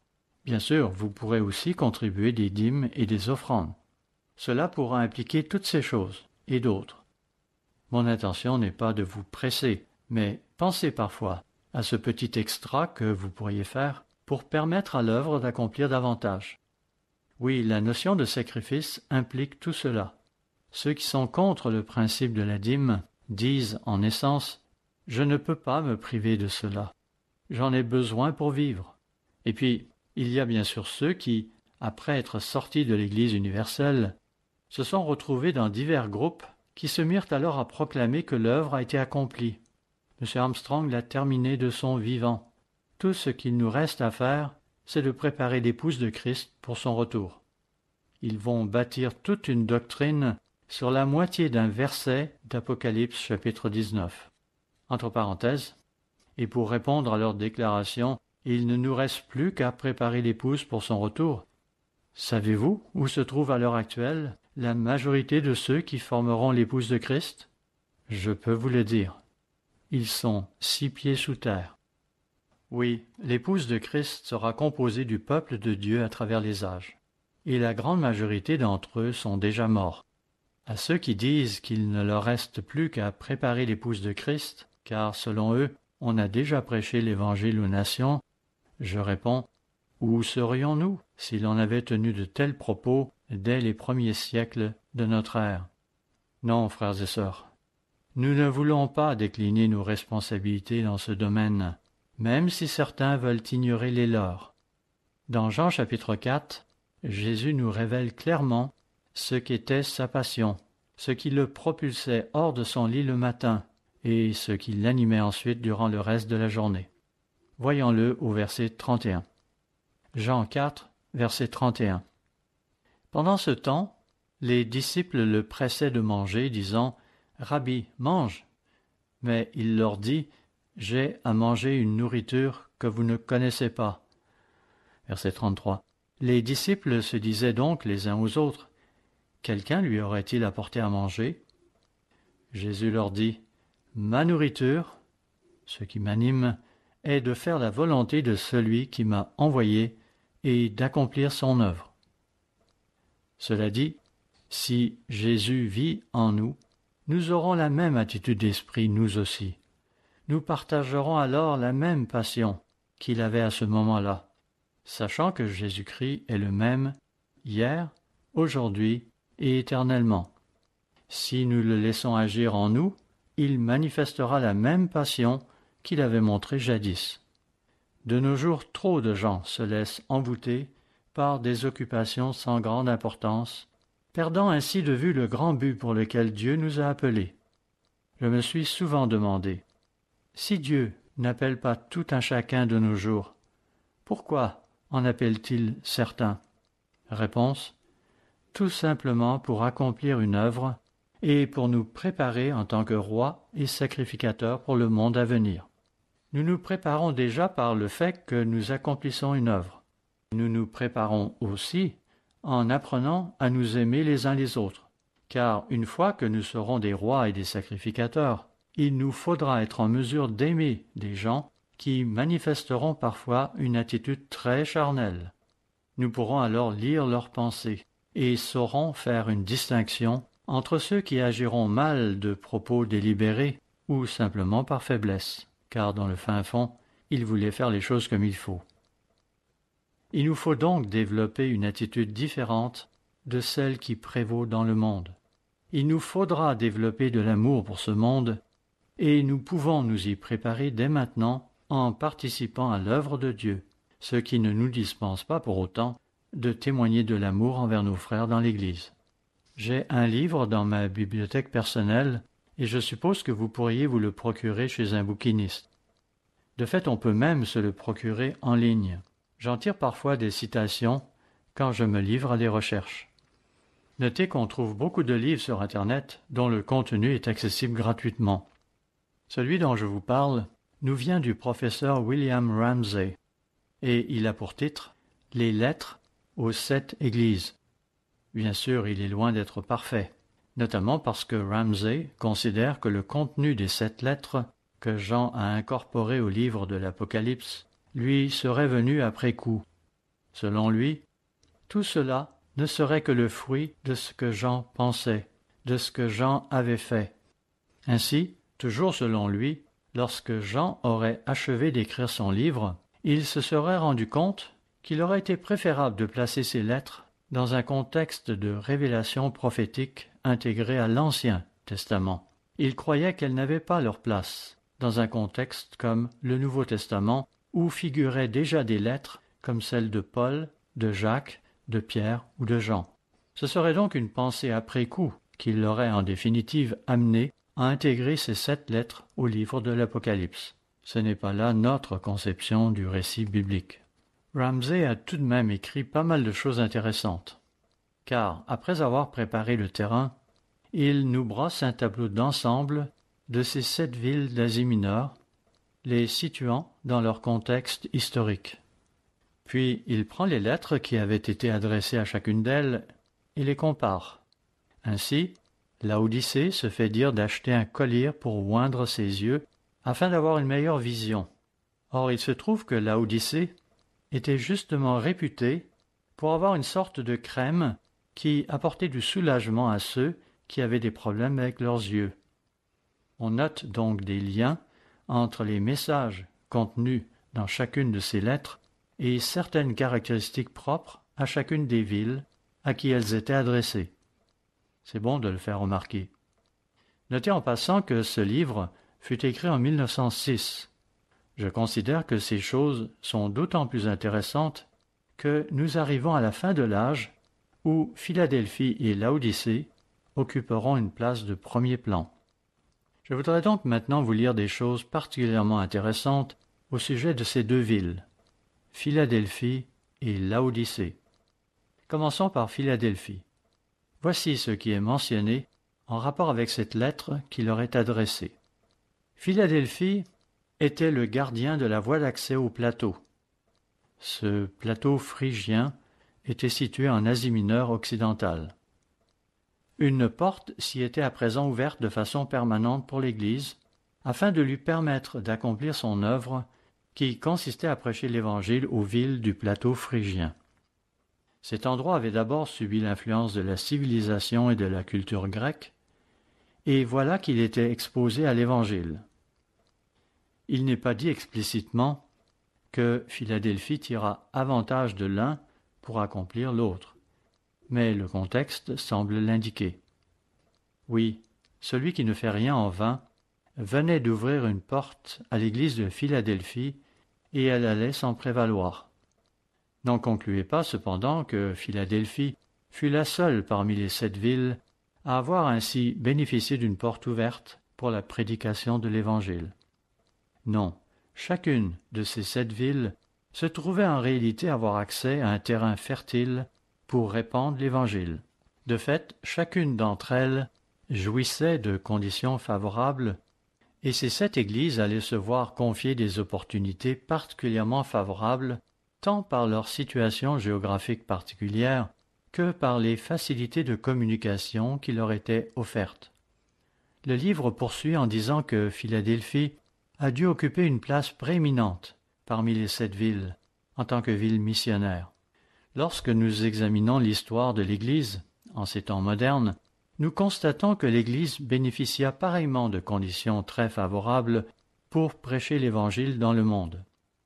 Bien sûr, vous pourrez aussi contribuer des dîmes et des offrandes. Cela pourra impliquer toutes ces choses, et d'autres. Mon intention n'est pas de vous presser, mais pensez parfois à ce petit extra que vous pourriez faire pour permettre à l'œuvre d'accomplir davantage. Oui, la notion de sacrifice implique tout cela. Ceux qui sont contre le principe de la dîme disent en essence « Je ne peux pas me priver de cela. J'en ai besoin pour vivre. » Et puis, il y a bien sûr ceux qui, après être sortis de l'Église universelle, se sont retrouvés dans divers groupes qui se mirent alors à proclamer que l'œuvre a été accomplie. M. Armstrong l'a terminé de son vivant. Tout ce qu'il nous reste à faire, c'est de préparer l'épouse de Christ pour son retour. Ils vont bâtir toute une doctrine sur la moitié d'un verset d'Apocalypse chapitre 19. Entre parenthèses, et pour répondre à leur déclaration, il ne nous reste plus qu'à préparer l'épouse pour son retour. Savez-vous où se trouve à l'heure actuelle la majorité de ceux qui formeront l'épouse de Christ? Je peux vous le dire. Ils sont 6 pieds sous terre. Oui, l'épouse de Christ sera composée du peuple de Dieu à travers les âges, et la grande majorité d'entre eux sont déjà morts. À ceux qui disent qu'il ne leur reste plus qu'à préparer l'épouse de Christ, car selon eux, on a déjà prêché l'Évangile aux nations, je réponds, où serions-nous si l'on avait tenu de tels propos dès les premiers siècles de notre ère? Non, frères et sœurs, nous ne voulons pas décliner nos responsabilités dans ce domaine, même si certains veulent ignorer les leurs. Dans Jean chapitre 4, Jésus nous révèle clairement ce qu'était sa passion, ce qui le propulsait hors de son lit le matin et ce qui l'animait ensuite durant le reste de la journée. Voyons-le au verset 31. Jean 4, verset 31. Pendant ce temps, les disciples le pressaient de manger, disant « Rabbi, mange !» Mais il leur dit « J'ai à manger une nourriture que vous ne connaissez pas. » Verset 33. Les disciples se disaient donc les uns aux autres « Quelqu'un lui aurait-il apporté à manger ?» Jésus leur dit « Ma nourriture, ce qui m'anime, est de faire la volonté de celui qui m'a envoyé et d'accomplir son œuvre. » Cela dit, si Jésus vit en nous, nous aurons la même attitude d'esprit nous aussi. Nous partagerons alors la même passion qu'il avait à ce moment-là, sachant que Jésus-Christ est le même hier, aujourd'hui et éternellement. Si nous le laissons agir en nous, il manifestera la même passion qu'il avait montrée jadis. De nos jours, trop de gens se laissent envoûter par des occupations sans grande importance, perdant ainsi de vue le grand but pour lequel Dieu nous a appelés. Je me suis souvent demandé, si Dieu n'appelle pas tout un chacun de nos jours, pourquoi en appelle-t-il certains? Réponse, tout simplement pour accomplir une œuvre et pour nous préparer en tant que rois et sacrificateurs pour le monde à venir. Nous nous préparons déjà par le fait que nous accomplissons une œuvre. Nous nous préparons aussi en apprenant à nous aimer les uns les autres, car une fois que nous serons des rois et des sacrificateurs, il nous faudra être en mesure d'aimer des gens qui manifesteront parfois une attitude très charnelle. Nous pourrons alors lire leurs pensées et saurons faire une distinction entre ceux qui agiront mal de propos délibérés ou simplement par faiblesse, car dans le fin fond, ils voulaient faire les choses comme il faut. Il nous faut donc développer une attitude différente de celle qui prévaut dans le monde. Il nous faudra développer de l'amour pour ce monde, et nous pouvons nous y préparer dès maintenant en participant à l'œuvre de Dieu, ce qui ne nous dispense pas pour autant de témoigner de l'amour envers nos frères dans l'Église. J'ai un livre dans ma bibliothèque personnelle, et je suppose que vous pourriez vous le procurer chez un bouquiniste. De fait, on peut même se le procurer en ligne. J'en tire parfois des citations quand je me livre à des recherches. Notez qu'on trouve beaucoup de livres sur Internet dont le contenu est accessible gratuitement. Celui dont je vous parle nous vient du professeur William Ramsay, et il a pour titre « Les lettres aux 7 églises ». Bien sûr, il est loin d'être parfait, notamment parce que Ramsay considère que le contenu des 7 lettres que Jean a incorporées au livre de l'Apocalypse lui serait venu après coup. Selon lui, tout cela ne serait que le fruit de ce que Jean pensait, de ce que Jean avait fait. Ainsi, toujours selon lui, lorsque Jean aurait achevé d'écrire son livre, il se serait rendu compte qu'il aurait été préférable de placer ces lettres dans un contexte de révélation prophétique intégré à l'Ancien Testament. Il croyait qu'elles n'avaient pas leur place dans un contexte comme le Nouveau Testament où figuraient déjà des lettres comme celles de Paul, de Jacques, de Pierre ou de Jean. Ce serait donc une pensée après coup qui l'aurait en définitive amené à intégrer ces 7 lettres au livre de l'Apocalypse. Ce n'est pas là notre conception du récit biblique. Ramsay a tout de même écrit pas mal de choses intéressantes, car après avoir préparé le terrain, il nous brosse un tableau d'ensemble de ces 7 villes d'Asie mineure, les situant dans leur contexte historique. Puis il prend les lettres qui avaient été adressées à chacune d'elles et les compare. Ainsi, Laodicée se fait dire d'acheter un collyre pour oindre ses yeux afin d'avoir une meilleure vision. Or, il se trouve que Laodicée était justement réputée pour avoir une sorte de crème qui apportait du soulagement à ceux qui avaient des problèmes avec leurs yeux. On note donc des liens entre les messages contenus dans chacune de ces lettres et certaines caractéristiques propres à chacune des villes à qui elles étaient adressées. C'est bon de le faire remarquer. Notez en passant que ce livre fut écrit en 1906. Je considère que ces choses sont d'autant plus intéressantes que nous arrivons à la fin de l'âge où Philadelphie et Laodicée occuperont une place de premier plan. Je voudrais donc maintenant vous lire des choses particulièrement intéressantes au sujet de ces 2 villes, Philadelphie et Laodicée. Commençons par Philadelphie. Voici ce qui est mentionné en rapport avec cette lettre qui leur est adressée. Philadelphie était le gardien de la voie d'accès au plateau. Ce plateau phrygien était situé en Asie mineure occidentale. Une porte s'y était à présent ouverte de façon permanente pour l'Église, afin de lui permettre d'accomplir son œuvre qui consistait à prêcher l'Évangile aux villes du plateau phrygien. Cet endroit avait d'abord subi l'influence de la civilisation et de la culture grecque, et voilà qu'il était exposé à l'Évangile. Il n'est pas dit explicitement que Philadelphie tira avantage de l'un pour accomplir l'autre, mais le contexte semble l'indiquer. Oui, celui qui ne fait rien en vain venait d'ouvrir une porte à l'église de Philadelphie et elle allait s'en prévaloir. N'en concluez pas cependant que Philadelphie fut la seule parmi les 7 villes à avoir ainsi bénéficié d'une porte ouverte pour la prédication de l'Évangile. Non, chacune de ces 7 villes se trouvait en réalité avoir accès à un terrain fertile pour répandre l'Évangile. De fait, chacune d'entre elles jouissait de conditions favorables et ces 7 églises allaient se voir confier des opportunités particulièrement favorables tant par leur situation géographique particulière que par les facilités de communication qui leur étaient offertes. Le livre poursuit en disant que Philadelphie a dû occuper une place prééminente parmi les 7 villes en tant que ville missionnaire. Lorsque nous examinons l'histoire de l'Église en ces temps modernes, nous constatons que l'Église bénéficia pareillement de conditions très favorables pour prêcher l'Évangile dans le monde.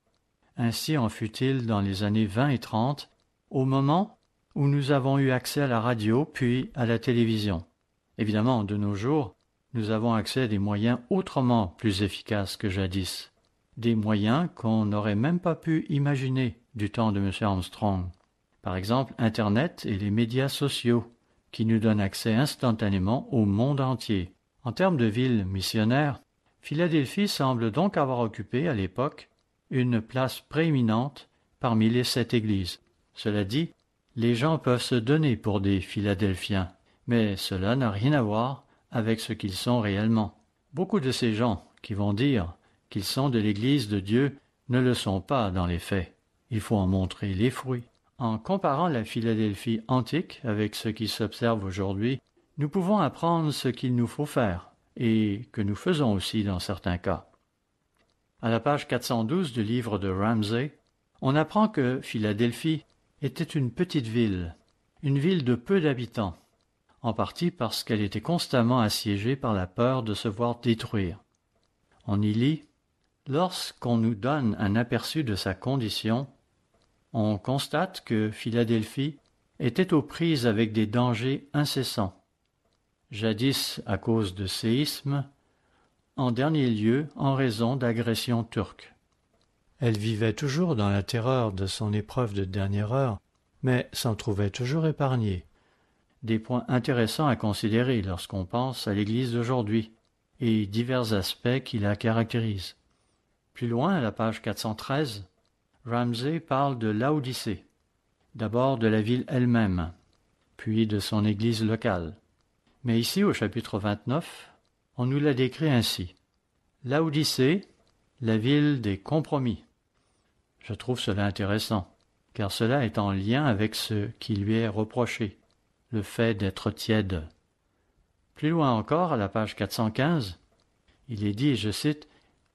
Ainsi en fut-il dans les années 20 et 30, au moment où nous avons eu accès à la radio puis à la télévision. Évidemment, de nos jours, nous avons accès à des moyens autrement plus efficaces que jadis, des moyens qu'on n'aurait même pas pu imaginer du temps de M. Armstrong. Par exemple, Internet et les médias sociaux, qui nous donnent accès instantanément au monde entier. En termes de ville missionnaire, Philadelphie semble donc avoir occupé, à l'époque, une place prééminente parmi les 7 églises. Cela dit, les gens peuvent se donner pour des Philadelphiens, mais cela n'a rien à voir avec ce qu'ils sont réellement. Beaucoup de ces gens qui vont dire qu'ils sont de l'Église de Dieu ne le sont pas dans les faits. Il faut en montrer les fruits. En comparant la Philadelphie antique avec ce qui s'observe aujourd'hui, nous pouvons apprendre ce qu'il nous faut faire, et que nous faisons aussi dans certains cas. À la page 412 du livre de Ramsay, on apprend que Philadelphie était une petite ville, une ville de peu d'habitants, en partie parce qu'elle était constamment assiégée par la peur de se voir détruire. On y lit « Lorsqu'on nous donne un aperçu de sa condition, on constate que Philadelphie était aux prises avec des dangers incessants, jadis à cause de séismes, en dernier lieu en raison d'agressions turques. Elle vivait toujours dans la terreur de son épreuve de dernière heure, mais s'en trouvait toujours épargnée. Des points intéressants à considérer lorsqu'on pense à l'Église d'aujourd'hui et divers aspects qui la caractérisent. Plus loin, à la page 413, Ramsay parle de Laodicée, d'abord de la ville elle-même, puis de son Église locale. Mais ici, au chapitre 29, on nous la décrit ainsi. Laodicée, la ville des compromis. Je trouve cela intéressant, car cela est en lien avec ce qui lui est reproché, le fait d'être tiède. Plus loin encore, à la page 415, il est dit, je cite,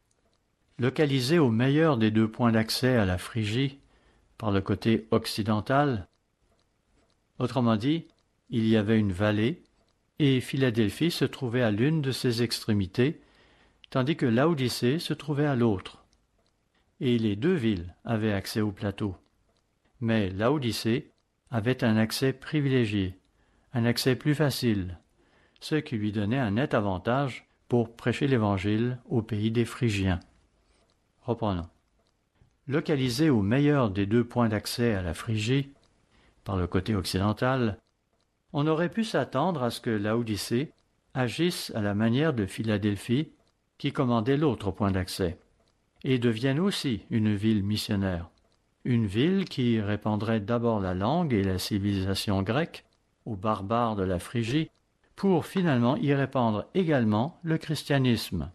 « Localisé au meilleur des deux points d'accès à la Phrygie, par le côté occidental, autrement dit, il y avait une vallée, et Philadelphie se trouvait à l'une de ses extrémités, tandis que Laodicée se trouvait à l'autre. Et les deux villes avaient accès au plateau. Mais Laodicée avait un accès privilégié, un accès plus facile, ce qui lui donnait un net avantage pour prêcher l'Évangile au pays des Phrygiens. Reprenons. Localisé au meilleur des deux points d'accès à la Phrygie, par le côté occidental, on aurait pu s'attendre à ce que Laodicée agisse à la manière de Philadelphie, qui commandait l'autre point d'accès, et devienne aussi une ville missionnaire, une ville qui répandrait d'abord la langue et la civilisation grecque aux barbares de la Phrygie, pour finalement y répandre également le christianisme.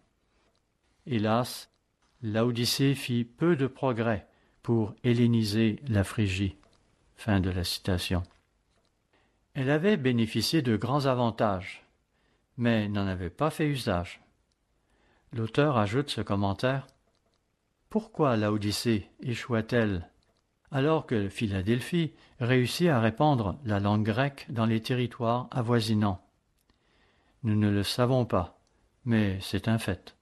Hélas, Laodicée fit peu de progrès pour helléniser la Phrygie. Fin de la citation. Elle avait bénéficié de grands avantages, mais n'en avait pas fait usage. L'auteur ajoute ce commentaire. Pourquoi Laodicée échoua-t-elle alors que Philadelphie réussit à répandre la langue grecque dans les territoires avoisinants? Nous ne le savons pas, mais c'est un fait.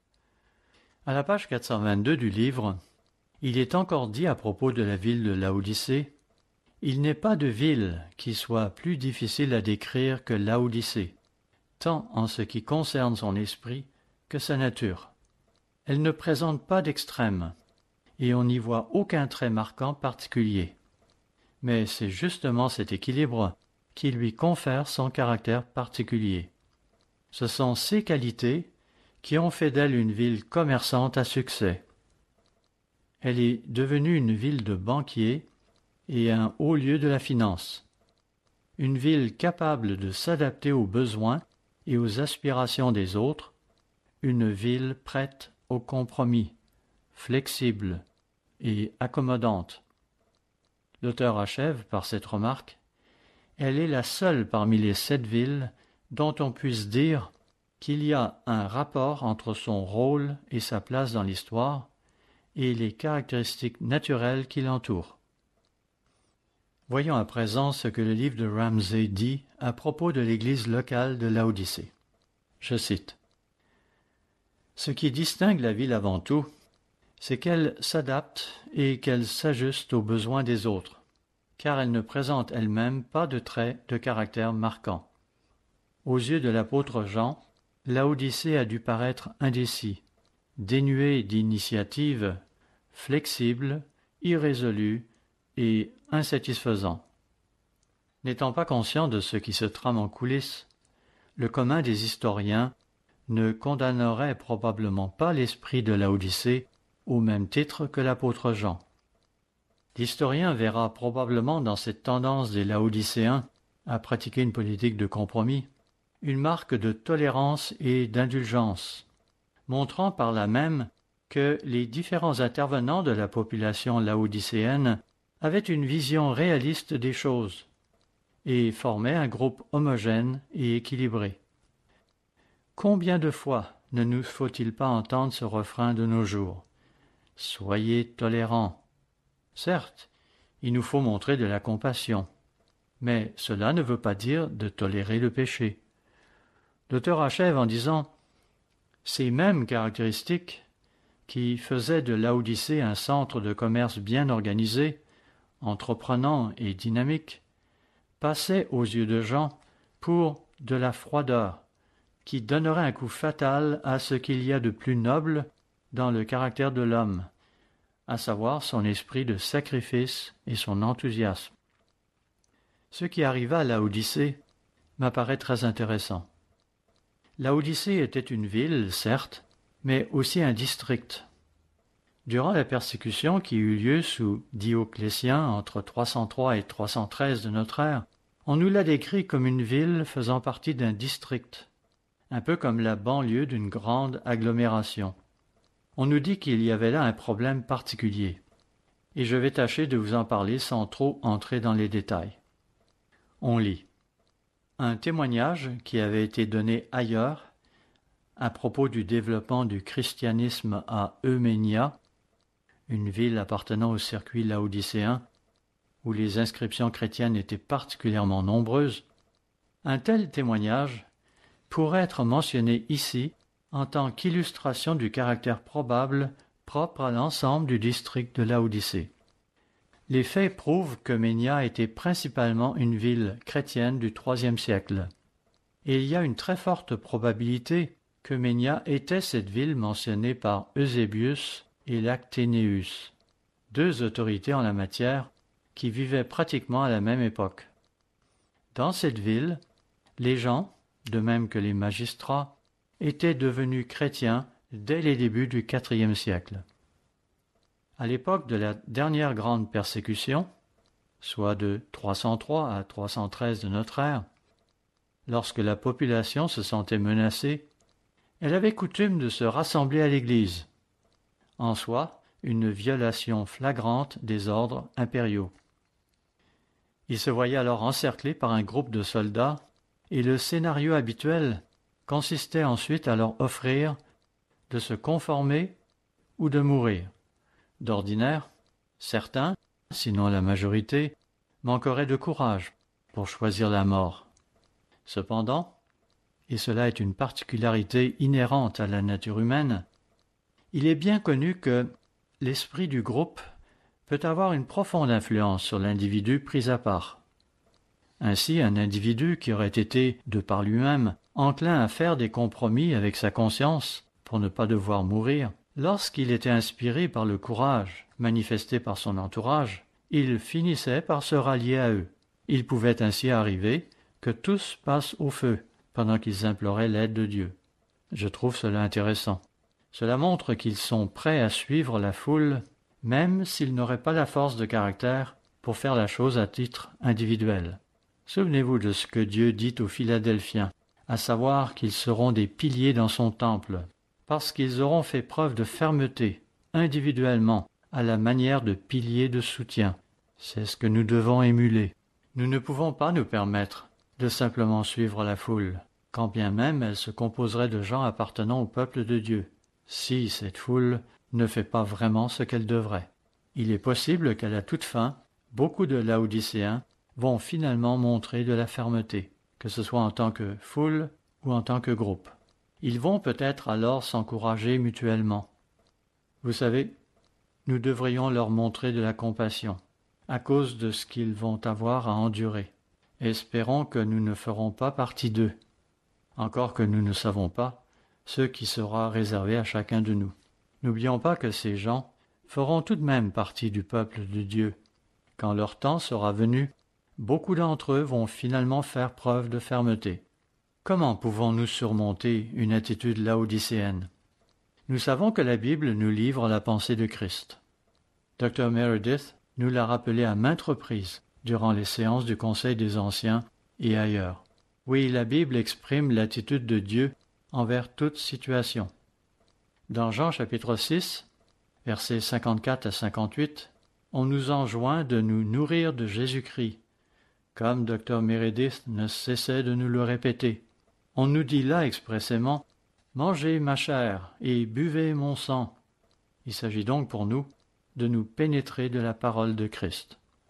À la page 422 du livre, il est encore dit à propos de la ville de Laodicée, « Il n'est pas de ville qui soit plus difficile à décrire que Laodicée, tant en ce qui concerne son esprit que sa nature. Elle ne présente pas d'extrême, et on n'y voit aucun trait marquant particulier. Mais c'est justement cet équilibre qui lui confère son caractère particulier. Ce sont ces qualités qui ont fait d'elle une ville commerçante à succès. Elle est devenue une ville de banquiers et un haut lieu de la finance. Une ville capable de s'adapter aux besoins et aux aspirations des autres, une ville prête au compromis, flexible et accommodante. L'auteur achève par cette remarque. Elle est la seule parmi les 7 villes dont on puisse dire qu'il y a un rapport entre son rôle et sa place dans l'histoire et les caractéristiques naturelles qui l'entourent. Voyons à présent ce que le livre de Ramsay dit à propos de l'église locale de Laodicée. Je cite. « Ce qui distingue la ville avant tout, c'est qu'elle s'adapte et qu'elle s'ajuste aux besoins des autres, car elle ne présente elle-même pas de traits de caractère marquants. Aux yeux de l'apôtre Jean, Laodicée a dû paraître indécis, dénué d'initiative, flexible, irrésolu et insatisfaisant. N'étant pas conscient de ce qui se trame en coulisses, le commun des historiens ne condamnerait probablement pas l'esprit de Laodicée au même titre que l'apôtre Jean. L'historien verra probablement dans cette tendance des Laodicéens à pratiquer une politique de compromis une marque de tolérance et d'indulgence, montrant par là même que les différents intervenants de la population laodicéenne avaient une vision réaliste des choses et formaient un groupe homogène et équilibré. Combien de fois ne nous faut-il pas entendre ce refrain de nos jours ? Soyez tolérants. Certes, Il nous faut montrer de la compassion. Mais cela ne veut pas dire de tolérer le péché. L'auteur achève en disant « Ces mêmes caractéristiques qui faisaient de Laodicée un centre de commerce bien organisé, entreprenant et dynamique, passaient aux yeux de Jean pour de la froideur, qui donnerait un coup fatal à ce qu'il y a de plus noble dans le caractère de l'homme, à savoir son esprit de sacrifice et son enthousiasme. Ce qui arriva à Laodicée m'apparaît très intéressant. Laodicée était une ville, certes, mais aussi un district. Durant la persécution qui eut lieu sous Dioclétien entre 303 et 313 de notre ère, on nous l'a décrit comme une ville faisant partie d'un district, un peu comme la banlieue d'une grande agglomération. On nous dit qu'il y avait là un problème particulier, et je vais tâcher de vous en parler sans trop entrer dans les détails. On lit. Un témoignage qui avait été donné ailleurs à propos du développement du christianisme à Euménia, une ville appartenant au circuit laodicéen, où les inscriptions chrétiennes étaient particulièrement nombreuses, un tel témoignage pourrait être mentionné ici en tant qu'illustration du caractère probable propre à l'ensemble du district de Laodicée. Les faits prouvent que Ménia était principalement une ville chrétienne du IIIe siècle, et il y a une très forte probabilité que Ménia était cette ville mentionnée par Eusébius et Lacténéus, deux autorités en la matière qui vivaient pratiquement à la même époque. Dans cette ville, les gens, de même que les magistrats, étaient devenus chrétiens dès les débuts du IVe siècle. À l'époque de la dernière grande persécution, soit de 303 à 313 de notre ère, lorsque la population se sentait menacée, elle avait coutume de se rassembler à l'église, en soi une violation flagrante des ordres impériaux. Ils se voyaient alors encerclés par un groupe de soldats, et le scénario habituel consistait ensuite à leur offrir de se conformer ou de mourir. D'ordinaire, certains, sinon la majorité, manqueraient de courage pour choisir la mort. Cependant, et cela est une particularité inhérente à la nature humaine, il est bien connu que l'esprit du groupe peut avoir une profonde influence sur l'individu pris à part. Ainsi, un individu qui aurait été, de par lui-même, enclin à faire des compromis avec sa conscience pour ne pas devoir mourir, lorsqu'il était inspiré par le courage manifesté par son entourage, il finissait par se rallier à eux. Il pouvait ainsi arriver que tous passent au feu pendant qu'ils imploraient l'aide de Dieu. Je trouve cela intéressant. Cela montre qu'ils sont prêts à suivre la foule, même s'ils n'auraient pas la force de caractère pour faire la chose à titre individuel. Souvenez-vous de ce que Dieu dit aux Philadelphiens, à savoir qu'ils seront des piliers dans son temple, parce qu'ils auront fait preuve de fermeté, individuellement, à la manière de piliers de soutien. C'est ce que nous devons émuler. Nous ne pouvons pas nous permettre de simplement suivre la foule, quand bien même elle se composerait de gens appartenant au peuple de Dieu, si cette foule ne fait pas vraiment ce qu'elle devrait. Il est possible qu'à la toute fin, beaucoup de Laodicéens vont finalement montrer de la fermeté, que ce soit en tant que foule ou en tant que groupe. Ils vont peut-être alors s'encourager mutuellement. Vous savez, nous devrions leur montrer de la compassion, à cause de ce qu'ils vont avoir à endurer. Espérons que nous ne ferons pas partie d'eux, encore que nous ne savons pas ce qui sera réservé à chacun de nous. N'oublions pas que ces gens feront tout de même partie du peuple de Dieu. Quand leur temps sera venu, beaucoup d'entre eux vont finalement faire preuve de fermeté. Comment pouvons-nous surmonter une attitude laodicéenne? Nous savons que la Bible nous livre la pensée de Christ. Dr. Meredith nous l'a rappelé à maintes reprises durant les séances du Conseil des Anciens et ailleurs. Oui, la Bible exprime l'attitude de Dieu envers toute situation. Dans Jean chapitre 6, versets 54 à 58, on nous enjoint de nous nourrir de Jésus-Christ, comme Dr. Meredith ne cessait de nous le répéter. On nous dit là expressément « Mangez ma chair et buvez mon sang ». Il s'agit donc pour nous de nous pénétrer de la parole de Christ.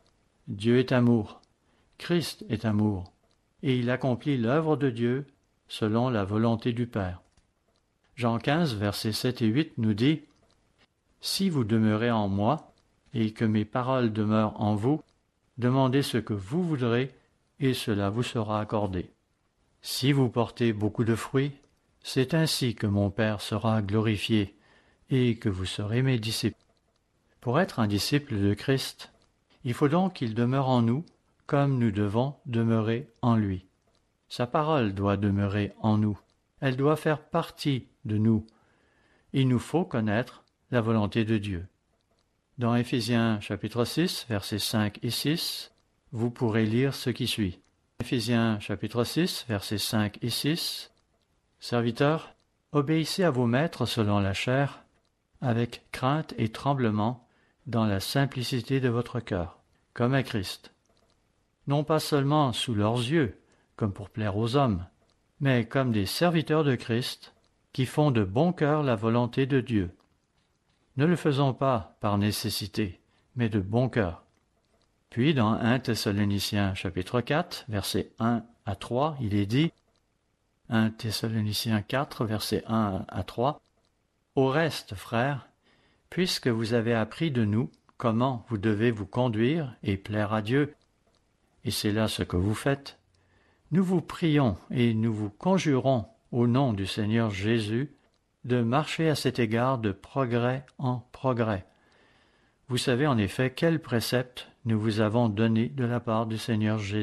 Dieu est amour, Christ est amour, et il accomplit l'œuvre de Dieu selon la volonté du Père. Jean 15, versets 7 et 8 nous dit « Si vous demeurez en moi, et que mes paroles demeurent en vous, demandez ce que vous voudrez, et cela vous sera accordé. Si vous portez beaucoup de fruits, c'est ainsi que mon Père sera glorifié, et que vous serez mes disciples. » Pour être un disciple de Christ, il faut donc qu'il demeure en nous, comme nous devons demeurer en lui. Sa parole doit demeurer en nous. Elle doit faire partie de nous. Il nous faut connaître la volonté de Dieu. Dans Éphésiens chapitre 6, versets 5 et 6, vous pourrez lire ce qui suit. Éphésiens chapitre 6, versets 5 et 6. Serviteurs, obéissez à vos maîtres selon la chair, avec crainte et tremblement, dans la simplicité de votre cœur, comme à Christ. Non pas seulement sous leurs yeux, comme pour plaire aux hommes, mais comme des serviteurs de Christ, qui font de bon cœur la volonté de Dieu. Ne le faisons pas par nécessité, mais de bon cœur. Puis dans 1 Thessaloniciens chapitre 4, versets 1 à 3, il est dit, 1 Thessaloniciens 4, versets 1 à 3, « Au reste, frères, puisque vous avez appris de nous comment vous devez vous conduire et plaire à Dieu, et c'est là ce que vous faites, nous vous prions et nous vous conjurons au nom du Seigneur Jésus de marcher à cet égard de progrès en progrès. Vous savez en effet quels préceptes nous vous avons donnés de la part du Seigneur Jésus. »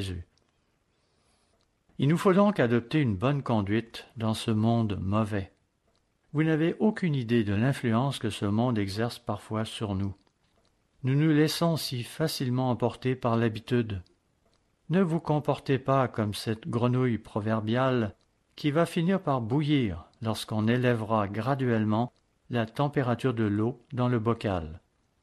Il nous faut donc adopter une bonne conduite dans ce monde mauvais. Vous n'avez aucune idée de l'influence que ce monde exerce parfois sur nous. Nous nous laissons si facilement emporter par l'habitude. Ne vous comportez pas comme cette grenouille proverbiale qui va finir par bouillir lorsqu'on élèvera graduellement la température de l'eau dans le bocal.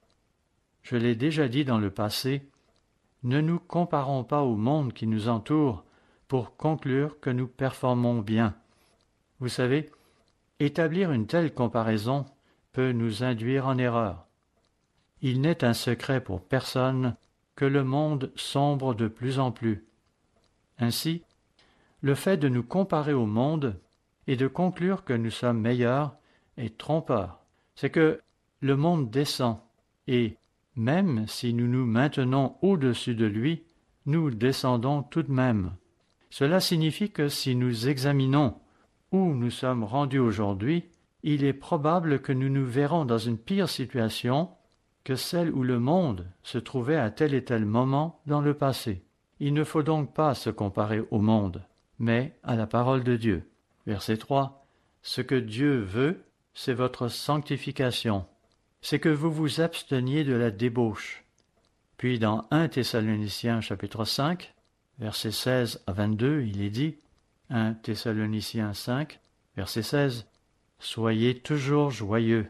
Je l'ai déjà dit dans le passé, ne nous comparons pas au monde qui nous entoure pour conclure que nous performons bien. Vous savez, établir une telle comparaison peut nous induire en erreur. Il n'est un secret pour personne que le monde sombre de plus en plus. Ainsi, le fait de nous comparer au monde et de conclure que nous sommes meilleurs est trompeur. C'est que le monde descend et, même si nous nous maintenons au-dessus de lui, nous descendons tout de même. Cela signifie que si nous examinons où nous sommes rendus aujourd'hui, il est probable que nous nous verrons dans une pire situation que celle où le monde se trouvait à tel et tel moment dans le passé. Il ne faut donc pas se comparer au monde, mais à la parole de Dieu. Verset 3. « Ce que Dieu veut, c'est votre sanctification. C'est que vous vous absteniez de la débauche. » Puis dans 1 Thessaloniciens chapitre 5, versets 16 à 22, il est dit, 1 Thessaloniciens 5, verset 16, « Soyez toujours joyeux,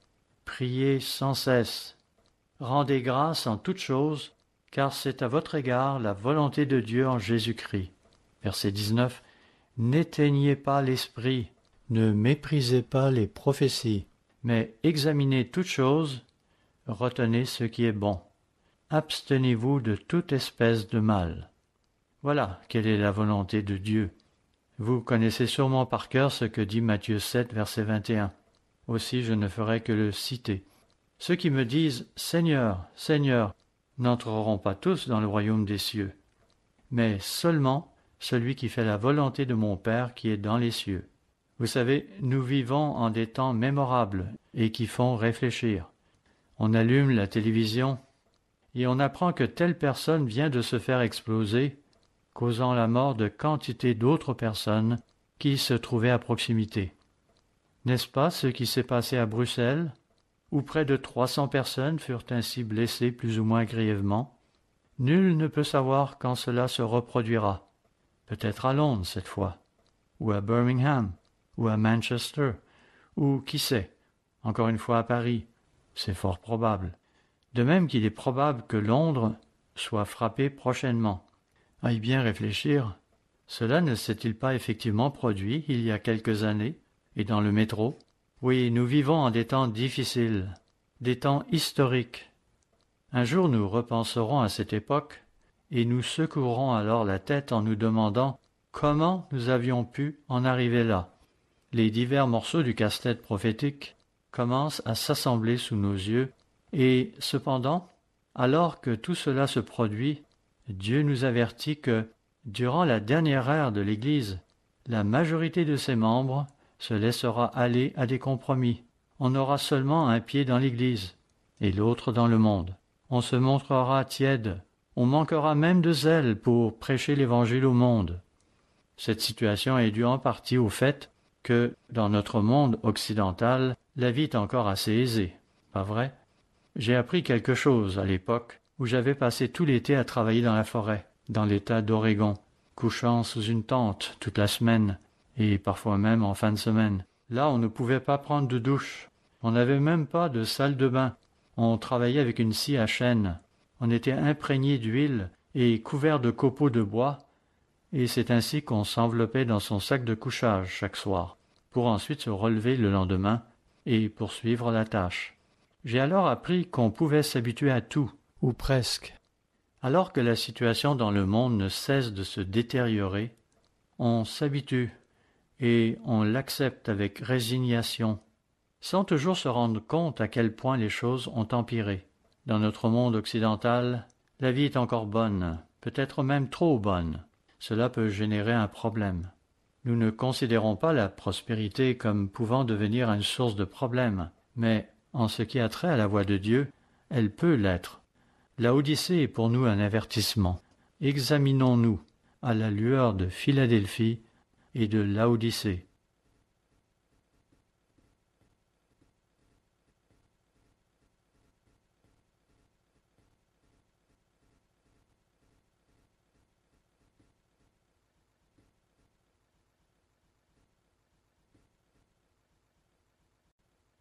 priez sans cesse, rendez grâce en toutes choses, car c'est à votre égard la volonté de Dieu en Jésus-Christ. » Verset 19, « N'éteignez pas l'esprit, ne méprisez pas les prophéties, mais examinez toutes choses, retenez ce qui est bon. Abstenez-vous de toute espèce de mal. » Voilà quelle est la volonté de Dieu. Vous connaissez sûrement par cœur ce que dit Matthieu 7, verset 21. Aussi je ne ferai que le citer. Ceux qui me disent « Seigneur, Seigneur » n'entreront pas tous dans le royaume des cieux, mais seulement celui qui fait la volonté de mon Père qui est dans les cieux. Vous savez, nous vivons en des temps mémorables et qui font réfléchir. On allume la télévision et on apprend que telle personne vient de se faire exploser, causant la mort de quantité d'autres personnes qui se trouvaient à proximité. N'est-ce pas ce qui s'est passé à Bruxelles, où près de 300 personnes furent ainsi blessées plus ou moins grièvement? Nul ne peut savoir quand cela se reproduira. Peut-être à Londres cette fois, ou à Birmingham, ou à Manchester, ou qui sait, encore une fois à Paris. C'est fort probable. De même qu'il est probable que Londres soit frappée prochainement. À y bien réfléchir, cela ne s'est-il pas effectivement produit il y a quelques années, et dans le métro? Oui, nous vivons en des temps difficiles, des temps historiques. Un jour nous repenserons à cette époque, et nous secourons alors la tête en nous demandant comment nous avions pu en arriver là. Les divers morceaux du casse-tête prophétique commencent à s'assembler sous nos yeux, et cependant, alors que tout cela se produit, Dieu nous avertit que, durant la dernière ère de l'Église, la majorité de ses membres se laissera aller à des compromis. On aura seulement un pied dans l'Église et l'autre dans le monde. On se montrera tiède, on manquera même de zèle pour prêcher l'Évangile au monde. Cette situation est due en partie au fait que, dans notre monde occidental, la vie est encore assez aisée, pas vrai? J'ai appris quelque chose à l'époque où j'avais passé tout l'été à travailler dans la forêt, dans l'État d'Oregon, couchant sous une tente toute la semaine, et parfois même en fin de semaine. Là, on ne pouvait pas prendre de douche. On n'avait même pas de salle de bain. On travaillait avec une scie à chêne. On était imprégné d'huile et couvert de copeaux de bois, et c'est ainsi qu'on s'enveloppait dans son sac de couchage chaque soir, pour ensuite se relever le lendemain et poursuivre la tâche. J'ai alors appris qu'on pouvait s'habituer à tout, ou presque. Alors que la situation dans le monde ne cesse de se détériorer, on s'habitue et on l'accepte avec résignation, sans toujours se rendre compte à quel point les choses ont empiré. Dans notre monde occidental, la vie est encore bonne, peut-être même trop bonne. Cela peut générer un problème. Nous ne considérons pas la prospérité comme pouvant devenir une source de problème, mais en ce qui a trait à la voie de Dieu, elle peut l'être. La Odyssée est pour nous un avertissement. Examinons-nous à la lueur de Philadelphie et de Laodicée.